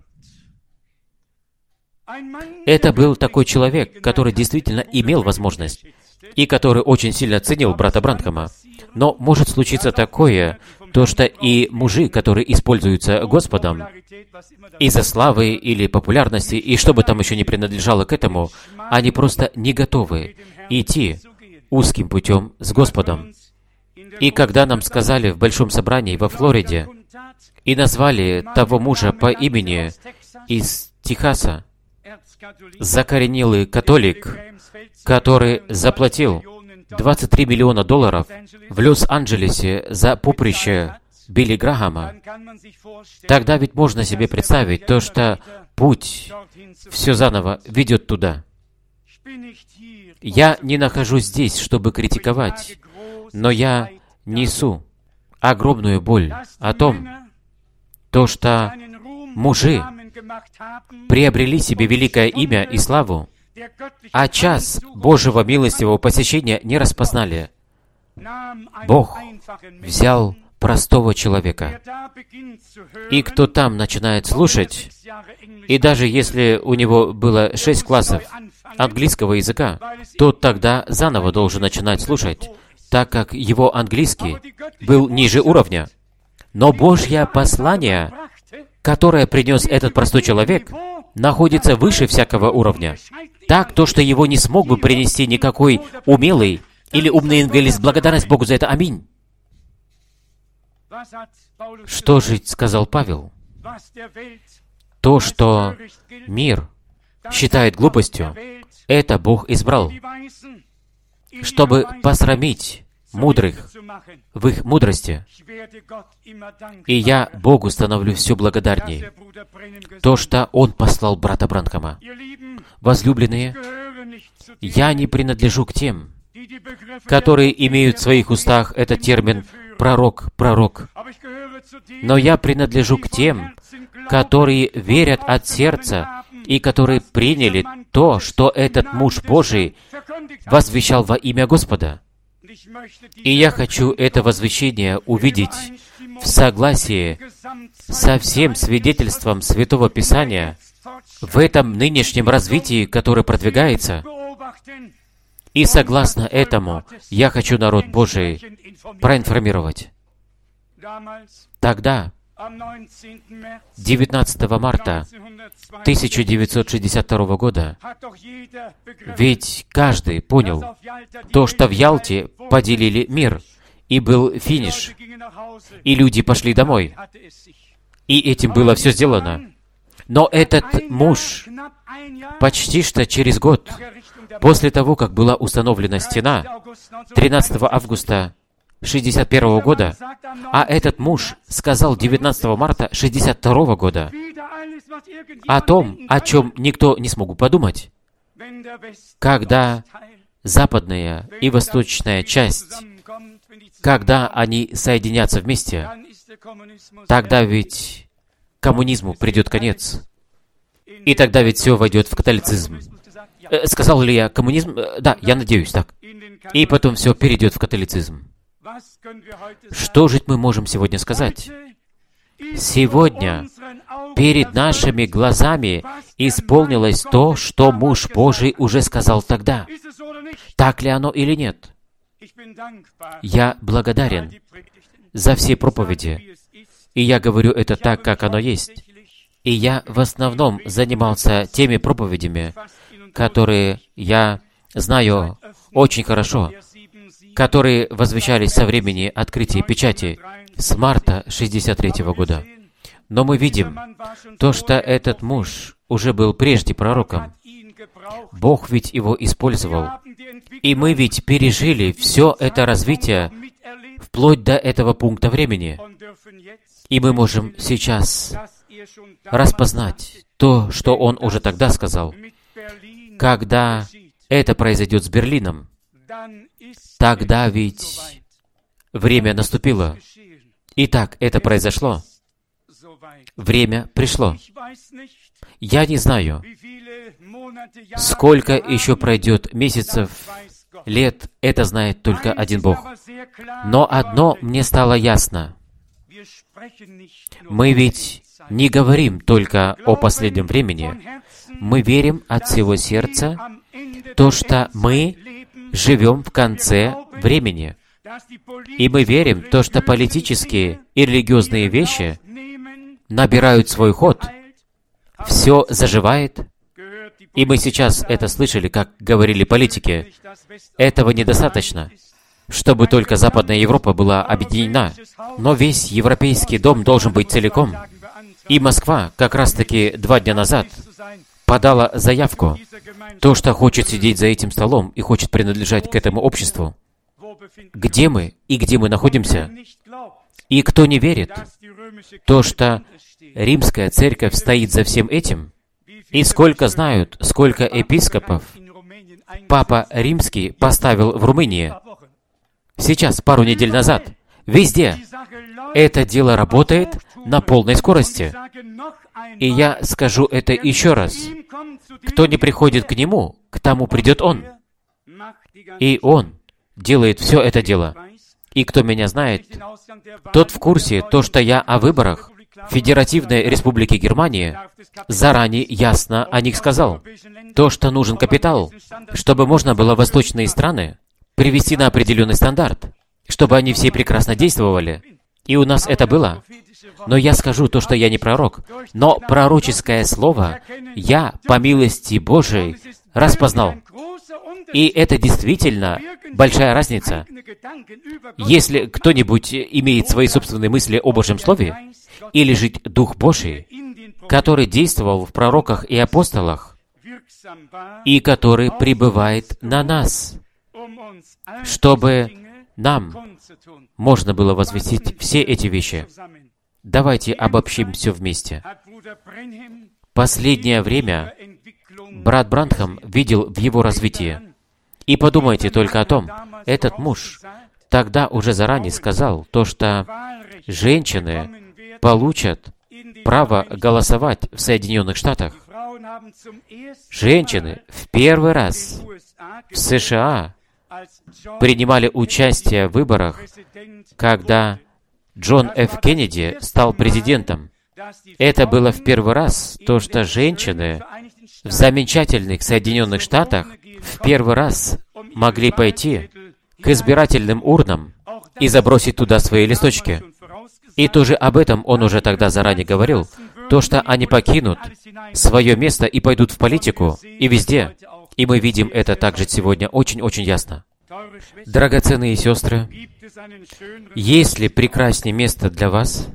Это был такой человек, который действительно имел возможность, и который очень сильно ценил брата Бранхама. Но может случиться такое, то что и мужи, которые используются Господом из-за славы или популярности, и что бы там еще не принадлежало к этому, они просто не готовы идти узким путем с Господом. И когда нам сказали в большом собрании во Флориде, и назвали того мужа по имени из Техаса, закоренелый католик, который заплатил $23 миллиона в Лос-Анджелесе за поприще Билли Грахама, тогда ведь можно себе представить то, что путь все заново ведет туда. Я не нахожусь здесь, чтобы критиковать, но я несу огромную боль о том, то, что мужи приобрели себе великое имя и славу, а час Божьего милостивого посещения не распознали. Бог взял простого человека, и кто там начинает слушать, и даже если у него было 6 классов английского языка, то тогда заново должен начинать слушать, так как его английский был ниже уровня. Но Божье послание, которое принес этот простой человек, находится выше всякого уровня. Так, то, что его не смог бы принести никакой умелый или умный евангелист. Благодарность Богу за это. Аминь. Что же сказал Павел? То, что мир считает глупостью, это Бог избрал, чтобы посрамить мудрых в их мудрости. И я Богу становлюсь все благодарней. То, что Он послал брата Бранхама. Возлюбленные, я не принадлежу к тем, которые имеют в своих устах этот термин «пророк», «пророк». Но я принадлежу к тем, которые верят от сердца и которые приняли то, что этот муж Божий возвещал во имя Господа. И я хочу это возвещение увидеть в согласии со всем свидетельством Святого Писания в этом нынешнем развитии, которое продвигается. И согласно этому я хочу народ Божий проинформировать. Тогда 19 марта 1962 года, ведь каждый понял то, что в Ялте поделили мир, и был финиш, и люди пошли домой, и этим было все сделано. Но этот муж почти что через год, после того, как была установлена стена, 13 августа 1961 года, а этот муж сказал 19 марта 1962 года о том, о чем никто не смог подумать, когда западная и восточная часть, когда они соединятся вместе, тогда ведь коммунизму придет конец, и тогда ведь все войдет в католицизм. Сказал ли я коммунизм? Да, я надеюсь, так. И потом все перейдет в католицизм. Что же мы можем сегодня сказать? Сегодня перед нашими глазами исполнилось то, что муж Божий уже сказал тогда. Так ли оно или нет? Я благодарен за все проповеди, и я говорю это так, как оно есть. И я в основном занимался теми проповедями, которые я знаю очень хорошо, которые возвещались со времени открытия печати с марта 1963 года. Но мы видим то, что этот муж уже был прежде пророком. Бог ведь его использовал. И мы ведь пережили все это развитие вплоть до этого пункта времени. И мы можем сейчас распознать то, что он уже тогда сказал. Когда это произойдет с Берлином, тогда ведь время наступило. Итак, это произошло. Время пришло. Я не знаю, сколько еще пройдет месяцев, лет, это знает только один Бог. Но одно мне стало ясно. Мы ведь не говорим только о последнем времени. Мы верим от всего сердца то, что мы живем в конце времени. И мы верим то, что политические и религиозные вещи набирают свой ход. Все заживает. И мы сейчас это слышали, как говорили политики. Этого недостаточно, чтобы только Западная Европа была объединена. Но весь европейский дом должен быть целиком. И Москва как раз-таки 2 дня назад подала заявку, то, что хочет сидеть за этим столом и хочет принадлежать к этому обществу. Где мы и где мы находимся? И кто не верит, то, что Римская Церковь стоит за всем этим, и сколько знают, сколько епископов Папа Римский поставил в Румынии, сейчас, пару недель назад, везде, это дело работает на полной скорости. И я скажу это еще раз. Кто не приходит к Нему, к тому придет Он. И Он делает все это дело. И кто меня знает, тот в курсе, то, что я о выборах Федеративной Республики Германия заранее ясно о них сказал. То, что нужен капитал, чтобы можно было восточные страны привести на определенный стандарт, чтобы они все прекрасно действовали. И у нас это было. Но я скажу то, что я не пророк. Но пророческое слово я, по милости Божией, распознал. И это действительно большая разница. Если кто-нибудь имеет свои собственные мысли о Божьем Слове, или же Дух Божий, который действовал в пророках и апостолах, и который пребывает на нас, чтобы нам можно было возвестить все эти вещи. Давайте обобщим все вместе. Последнее время брат Бранхам видел в его развитии. И подумайте только о том, этот муж тогда уже заранее сказал то, что женщины получат право голосовать в Соединенных Штатах. Женщины в первый раз в США принимали участие в выборах, когда Джон Ф. Кеннеди стал президентом. Это было в первый раз то, что женщины в замечательных Соединенных Штатах в первый раз могли пойти к избирательным урнам и забросить туда свои листочки. И тоже об этом он уже тогда заранее говорил, то, что они покинут свое место и пойдут в политику, и везде. И мы видим это также сегодня очень-очень ясно. Драгоценные сестры, есть ли прекраснее место для вас,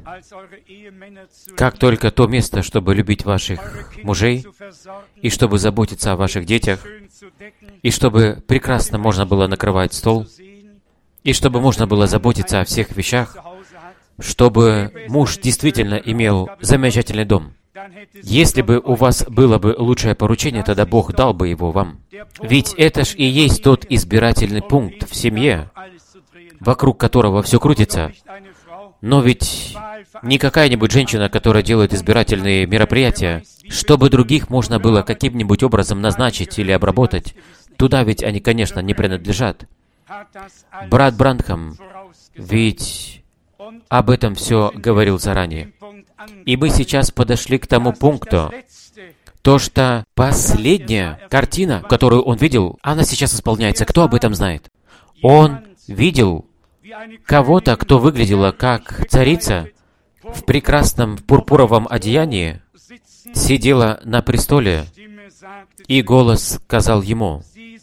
как только то место, чтобы любить ваших мужей, и чтобы заботиться о ваших детях, и чтобы прекрасно можно было накрывать стол, и чтобы можно было заботиться о всех вещах, чтобы муж действительно имел замечательный дом. Если бы у вас было бы лучшее поручение, тогда Бог дал бы его вам. Ведь это ж и есть тот избирательный пункт в семье, вокруг которого все крутится. Но ведь не какая-нибудь женщина, которая делает избирательные мероприятия, чтобы других можно было каким-нибудь образом назначить или обработать. Туда ведь они, конечно, не принадлежат. Брат Бранхам ведь об этом все говорил заранее. И мы сейчас подошли к тому пункту, то, что последняя картина, которую он видел, она сейчас исполняется. Кто об этом знает? Он видел кого-то, кто выглядела как царица в прекрасном пурпуровом одеянии, сидела на престоле, и голос сказал ему: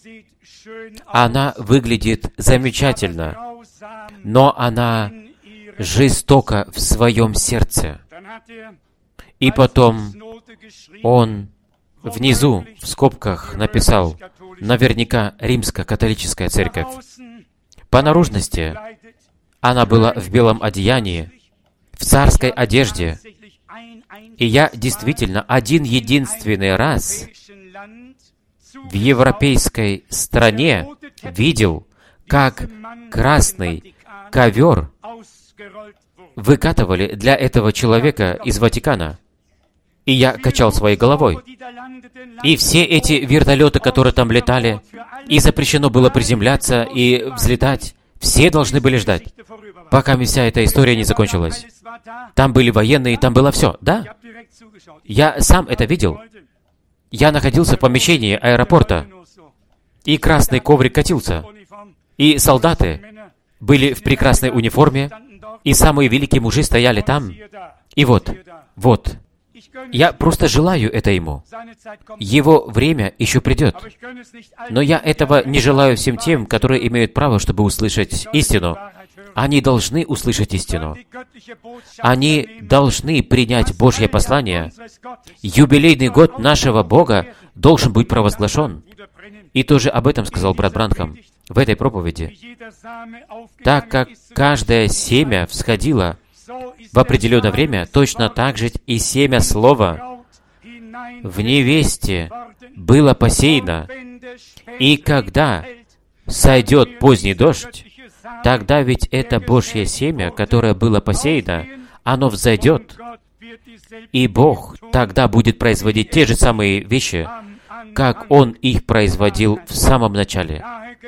«Она выглядит замечательно, но она жестока в своем сердце». И потом он внизу, в скобках, написал: наверняка римско-католическая церковь. По наружности она была в белом одеянии, в царской одежде. И я действительно один-единственный раз в европейской стране видел, как красный ковер выкатывали для этого человека из Ватикана. И я качал своей головой. И все эти вертолеты, которые там летали, и запрещено было приземляться и взлетать, все должны были ждать, пока вся эта история не закончилась. Там были военные, там было все, да? Я сам это видел. Я находился в помещении аэропорта, и красный коврик катился, и солдаты были в прекрасной униформе, и самые великие мужи стояли там. И вот, я просто желаю это ему. Его время еще придет. Но я этого не желаю всем тем, которые имеют право, чтобы услышать истину. Они должны услышать истину. Они должны принять Божье послание. Юбилейный год нашего Бога должен быть провозглашен. И тоже об этом сказал брат Бранхам в этой проповеди. Так как каждое семя всходило в определенное время, точно так же и семя слова в невесте было посеяно. И когда сойдет поздний дождь, тогда ведь это Божье семя, которое было посеяно, оно взойдет, и Бог тогда будет производить те же самые вещи, как Он их производил в самом начале.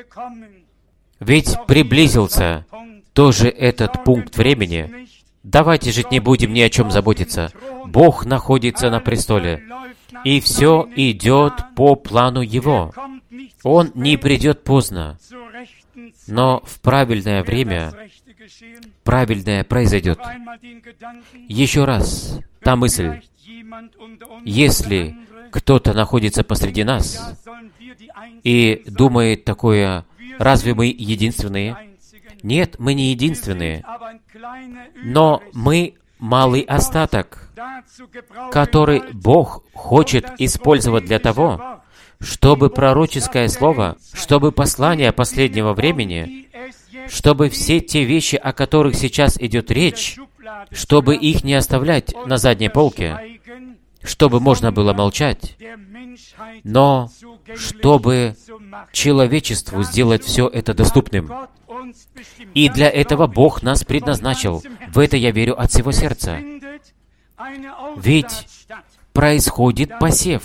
Ведь приблизился тоже этот пункт времени. Давайте же не будем ни о чем заботиться. Бог находится на престоле, и все идет по плану Его. Он не придет поздно, но в правильное время правильное произойдет. Еще раз, та мысль. Если кто-то находится посреди нас и думает такое: разве мы единственные? Нет, мы не единственные, но мы малый остаток, который Бог хочет использовать для того, чтобы пророческое слово, чтобы послание последнего времени, чтобы все те вещи, о которых сейчас идет речь, чтобы их не оставлять на задней полке, чтобы можно было молчать, но чтобы человечеству сделать все это доступным. И для этого Бог нас предназначил. В это я верю от всего сердца. Ведь происходит посев.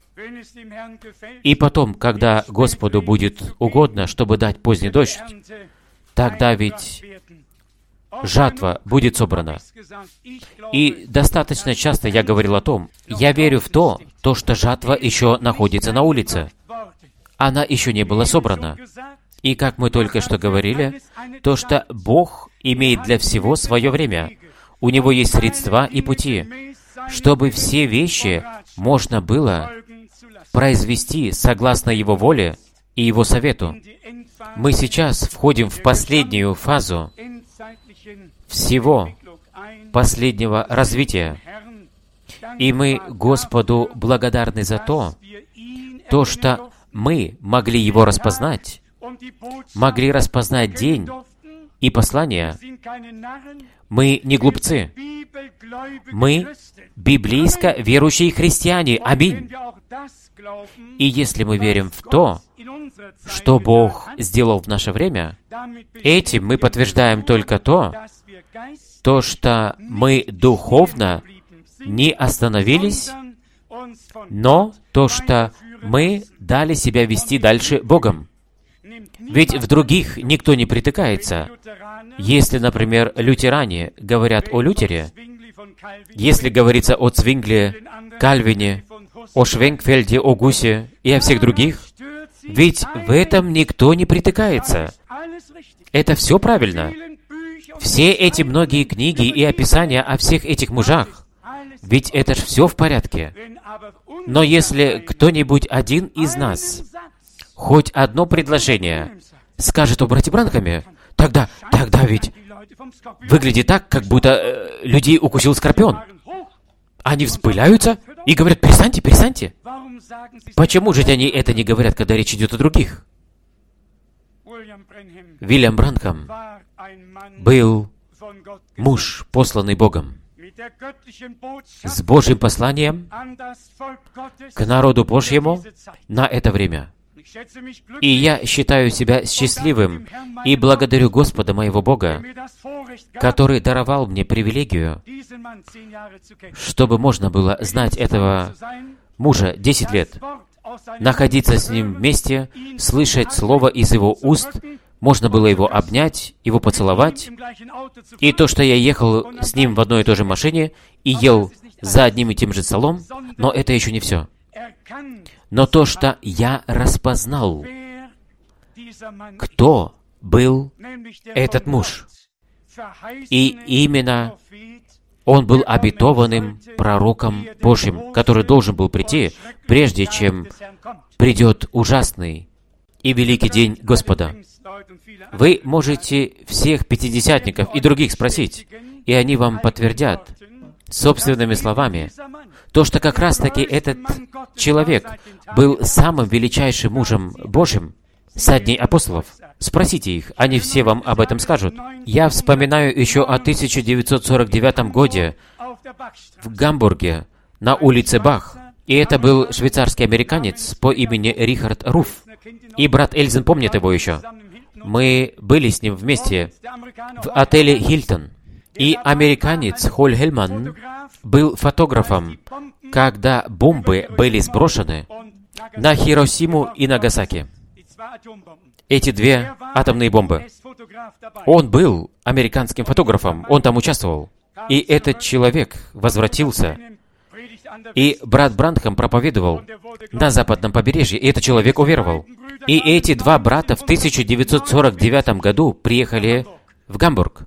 И потом, когда Господу будет угодно, чтобы дать поздний дождь, тогда ведь жатва будет собрана. И достаточно часто я говорил о том, я верю в то, что жатва еще находится на улице. Она еще не была собрана. И как мы только что говорили, то, что Бог имеет для всего свое время. У Него есть средства и пути, чтобы все вещи можно было произвести согласно Его воле и Его совету. Мы сейчас входим в последнюю фазу всего последнего развития. И мы Господу благодарны за то, что мы могли Его распознать, могли распознать день и послание. Мы не глупцы. Мы библейско верующие христиане. Аминь. И если мы верим в то, что Бог сделал в наше время, этим мы подтверждаем только то, что мы духовно не остановились, но то, что мы дали себя вести дальше Богом. Ведь в других никто не притыкается. Если, например, лютеране говорят о Лютере, если говорится о Цвингле, Кальвине, о Швенкфельде, о Гусе и о всех других, ведь в этом никто не притыкается. Это все правильно. Все эти многие книги и описания о всех этих мужах, ведь это же все в порядке. Но если кто-нибудь один из нас хоть одно предложение скажет о брате Бранхаме, тогда ведь выглядит так, как будто людей укусил скорпион. Они вспыляются и говорят: перестаньте, перестаньте. Почему же они это не говорят, когда речь идет о других? Вильям Бранхам был муж, посланный Богом, с Божьим посланием к народу Божьему на это время. И я считаю себя счастливым и благодарю Господа моего Бога, который даровал мне привилегию, чтобы можно было знать этого мужа 10 лет, находиться с ним вместе, слышать слово из его уст, можно было его обнять, его поцеловать. И то, что я ехал с ним в одной и той же машине и ел за одним и тем же столом, но это еще не все. Но то, что я распознал, кто был этот муж. И именно он был обетованным пророком Божьим, который должен был прийти, прежде чем придет ужасный и великий день Господа. Вы можете всех пятидесятников и других спросить, и они вам подтвердят собственными словами то, что как раз-таки этот человек был самым величайшим мужем Божьим со дней апостолов. Спросите их, они все вам об этом скажут. Я вспоминаю еще о 1949 году в Гамбурге на улице Бах. И это был швейцарский американец по имени Рихард Руф. И брат Эльзен помнит его еще. Мы были с ним вместе в отеле «Хилтон». И американец Холь Хельман был фотографом, когда бомбы были сброшены на Хиросиму и Нагасаки. Эти две атомные бомбы. Он был американским фотографом, он там участвовал. И этот человек возвратился, и брат Бранхам проповедовал на западном побережье, и этот человек уверовал. И эти два брата в 1949 году приехали в Гамбург.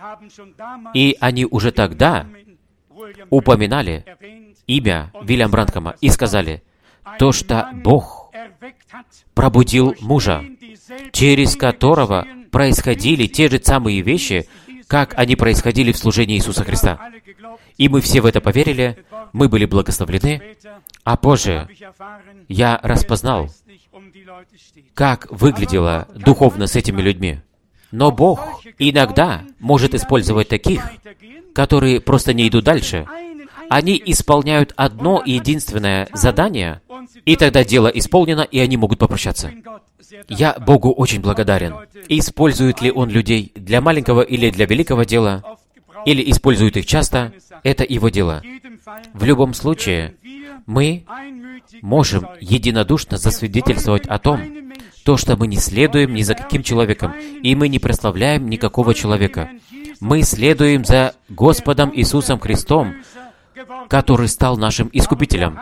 И они уже тогда упоминали имя Вильяма Бранхама и сказали, то, что Бог пробудил мужа, через которого происходили те же самые вещи, как они происходили в служении Иисуса Христа. И мы все в это поверили, мы были благословлены, а позже я распознал, как выглядело духовно с этими людьми. Но Бог иногда может использовать таких, которые просто не идут дальше. Они исполняют одно единственное задание, и тогда дело исполнено, и они могут попрощаться. Я Богу очень благодарен. Использует ли Он людей для маленького или для великого дела, или использует их часто, это Его дело. В любом случае, мы можем единодушно засвидетельствовать о том, то, что мы не следуем ни за каким человеком, и мы не прославляем никакого человека. Мы следуем за Господом Иисусом Христом, который стал нашим Искупителем.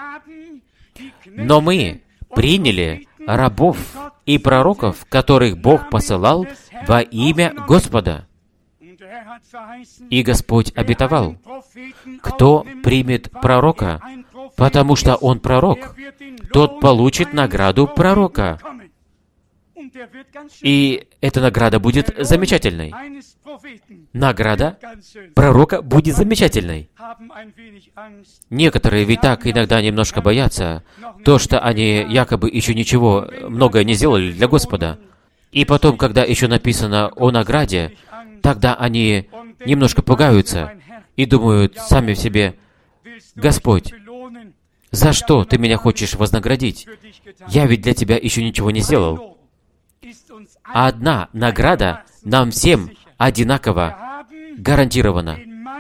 Но мы приняли рабов и пророков, которых Бог посылал во имя Господа. И Господь обетовал, кто примет пророка, потому что он пророк, тот получит награду пророка. И эта награда будет замечательной. Награда пророка будет замечательной. Некоторые ведь так иногда немножко боятся, то, что они якобы еще ничего многое не сделали для Господа. И потом, когда еще написано о награде, тогда они немножко пугаются и думают сами в себе: «Господь, за что Ты меня хочешь вознаградить? Я ведь для Тебя еще ничего не сделал». Одна награда нам всем одинаково гарантирована.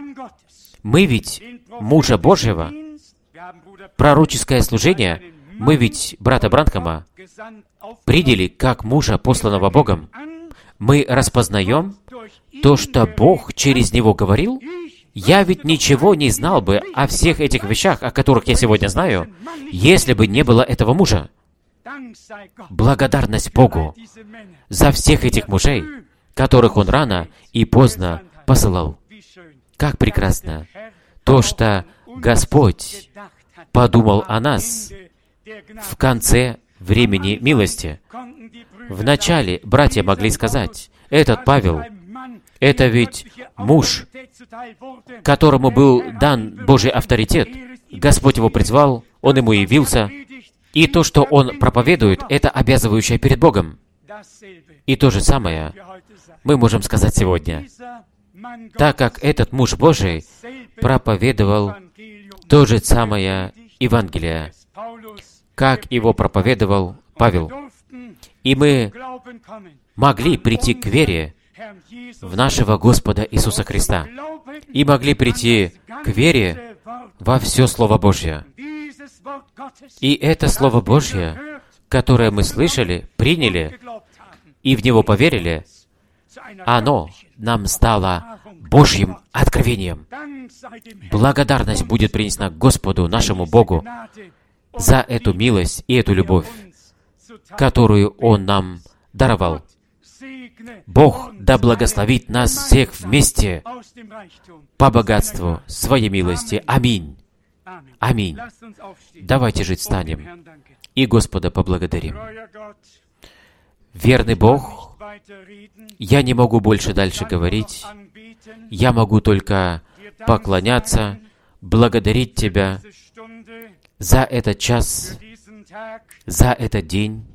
Мы ведь мужа Божьего, пророческое служение, мы ведь брата Бранхама приняли как мужа, посланного Богом. Мы распознаем то, что Бог через него говорил. Я ведь ничего не знал бы о всех этих вещах, о которых я сегодня знаю, если бы не было этого мужа. Благодарность Богу за всех этих мужей, которых Он рано и поздно посылал. Как прекрасно то, что Господь подумал о нас в конце времени милости. Вначале братья могли сказать: «Этот Павел, это ведь муж, которому был дан Божий авторитет. Господь его призвал, он ему явился, и то, что он проповедует, это обязывающее перед Богом». И то же самое мы можем сказать сегодня. Так как этот муж Божий проповедовал то же самое Евангелие, как его проповедовал Павел. И мы могли прийти к вере в нашего Господа Иисуса Христа. И могли прийти к вере во все Слово Божье. И это Слово Божье, которое мы слышали, приняли и в него поверили, оно нам стало Божьим откровением. Благодарность будет принесена Господу, нашему Богу, за эту милость и эту любовь, которую Он нам даровал. Бог да благословит нас всех вместе по богатству Своей милости. Аминь. Аминь. Давайте же встанем и Господа поблагодарим. Верный Бог, я не могу больше дальше говорить. Я могу только поклоняться, благодарить Тебя за этот час, за этот день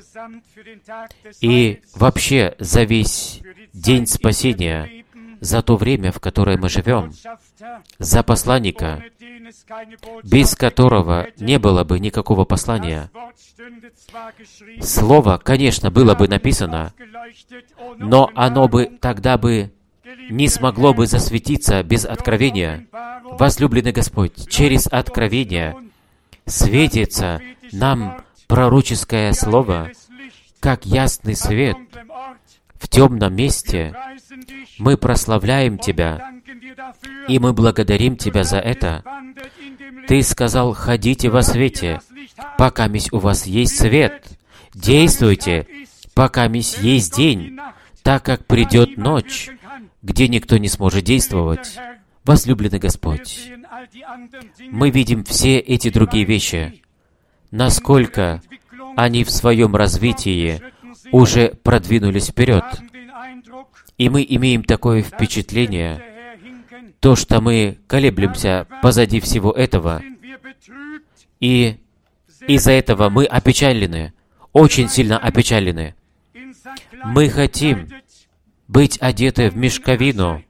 и вообще за весь день спасения, за то время, в которое мы живем, за посланника, без которого не было бы никакого послания. Слово, конечно, было бы написано, но оно бы тогда бы не смогло бы засветиться без откровения. Возлюбленный Господь, через откровение светится нам пророческое слово, как ясный свет в темном месте. Мы прославляем Тебя, и мы благодарим Тебя за это. Ты сказал: «Ходите во свете, покамись у вас есть свет. Действуйте, покамись есть день, так как придет ночь, где никто не сможет действовать». Возлюбленный Господь, мы видим все эти другие вещи, насколько они в своем развитии уже продвинулись вперед. И мы имеем такое впечатление, то, что мы колеблемся позади всего этого, и из-за этого мы опечалены, очень сильно опечалены. Мы хотим быть одеты в мешковину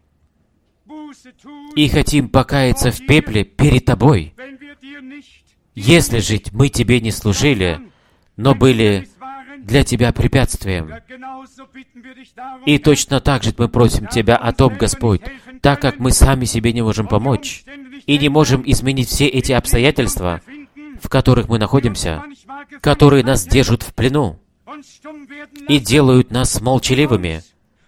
и хотим покаяться в пепле перед Тобой. Если же мы Тебе не служили, но были для Тебя препятствием. И точно так же мы просим Тебя о том, Господь, так как мы сами себе не можем помочь и не можем изменить все эти обстоятельства, в которых мы находимся, которые нас держат в плену и делают нас молчаливыми.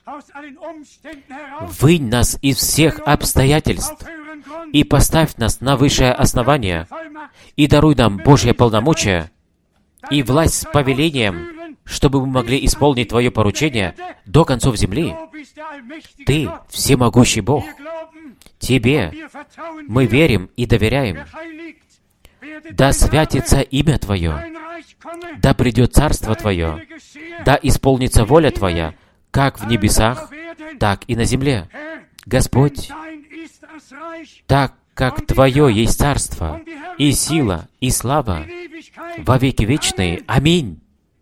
Вынь нас из всех обстоятельств и поставь нас на высшее основание, и даруй нам Божье полномочия и власть с повелением чтобы мы могли исполнить Твое поручение до концов земли. Ты всемогущий Бог. Тебе мы верим и доверяем. Да святится имя Твое, да придет Царство Твое, да исполнится воля Твоя, как в небесах, так и на земле. Господь, так как Твое есть Царство, и сила, и слава во веки вечные. Аминь.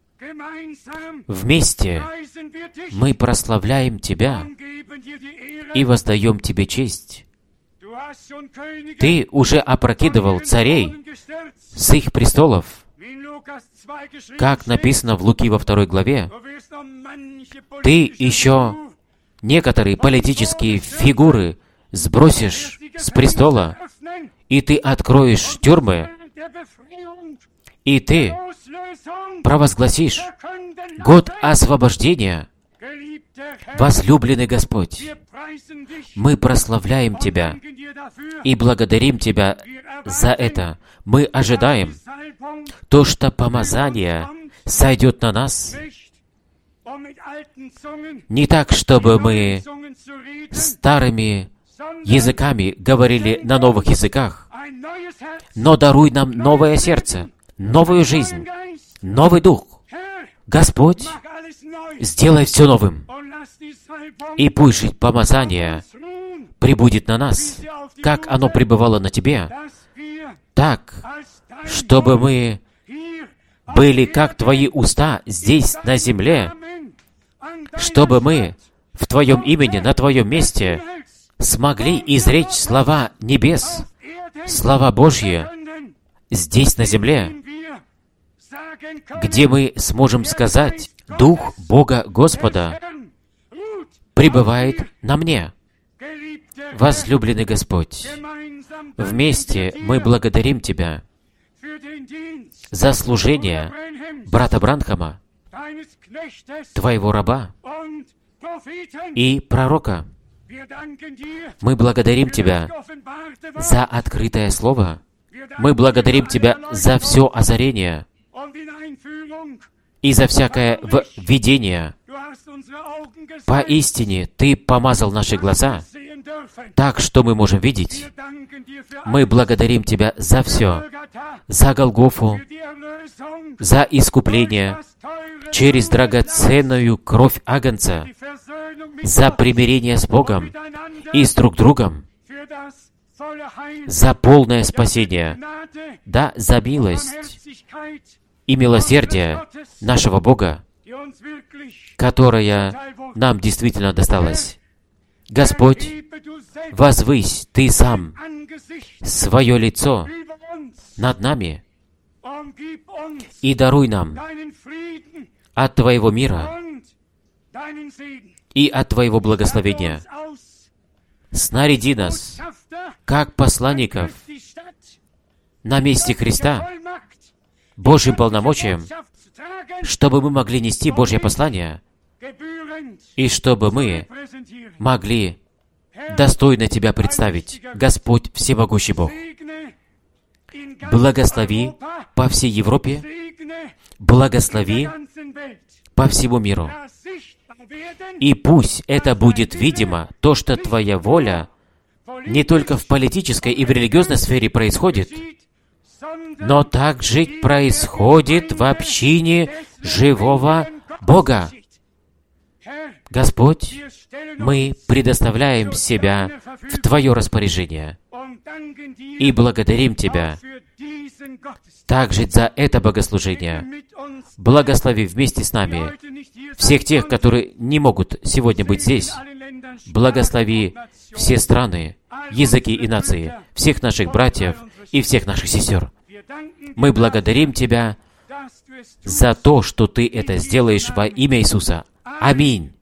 Вместе мы прославляем Тебя и воздаем Тебе честь. Ты уже опрокидывал царей с их престолов, как написано в Луки во 2 главе. Ты еще некоторые политические фигуры сбросишь с престола, и ты откроешь тюрьмы, и ты провозгласишь год освобождения. Возлюбленный Господь, мы прославляем Тебя и благодарим Тебя за это. Мы ожидаем то, что помазание сойдет на нас, не так, чтобы мы старыми языками говорили на новых языках, но даруй нам новое сердце, новую жизнь, новый дух. Господь, сделай все новым, и пусть помазание прибудет на нас, как оно пребывало на Тебе, так, чтобы мы были как Твои уста здесь, на земле, чтобы мы в Твоем имени, на Твоем месте смогли изречь слова небес, слова Божьи здесь, на земле, где мы сможем сказать: «Дух Бога Господа пребывает на мне». Возлюбленный Господь, вместе мы благодарим Тебя за служение брата Бранхама, Твоего раба и пророка. Мы благодарим Тебя за открытое Слово. Мы благодарим Тебя за все озарение и за всякое введение. Поистине, Ты помазал наши глаза так, что мы можем видеть. Мы благодарим Тебя за все, за Голгофу, за искупление через драгоценную кровь Агнца, за примирение с Богом и с друг другом, за полное спасение, да, за милость и милосердие нашего Бога, которая нам действительно досталась. Господь, возвысь Ты сам свое лицо над нами и даруй нам от Твоего мира и от Твоего благословения. Снаряди нас, как посланников, на месте Христа, Божьим полномочием, чтобы мы могли нести Божье послание, и чтобы мы могли достойно Тебя представить. Господь, всемогущий Бог, благослови по всей Европе, благослови по всему миру. И пусть это будет видимо, то, что Твоя воля не только в политической и в религиозной сфере происходит, но также происходит в общине живого Бога. Господь, мы предоставляем себя в Твое распоряжение и благодарим Тебя также за это богослужение. Благослови вместе с нами всех тех, которые не могут сегодня быть здесь. Благослови все страны, языки и нации, всех наших братьев и всех наших сестер. Мы благодарим Тебя за то, что Ты это сделаешь во имя Иисуса. Аминь.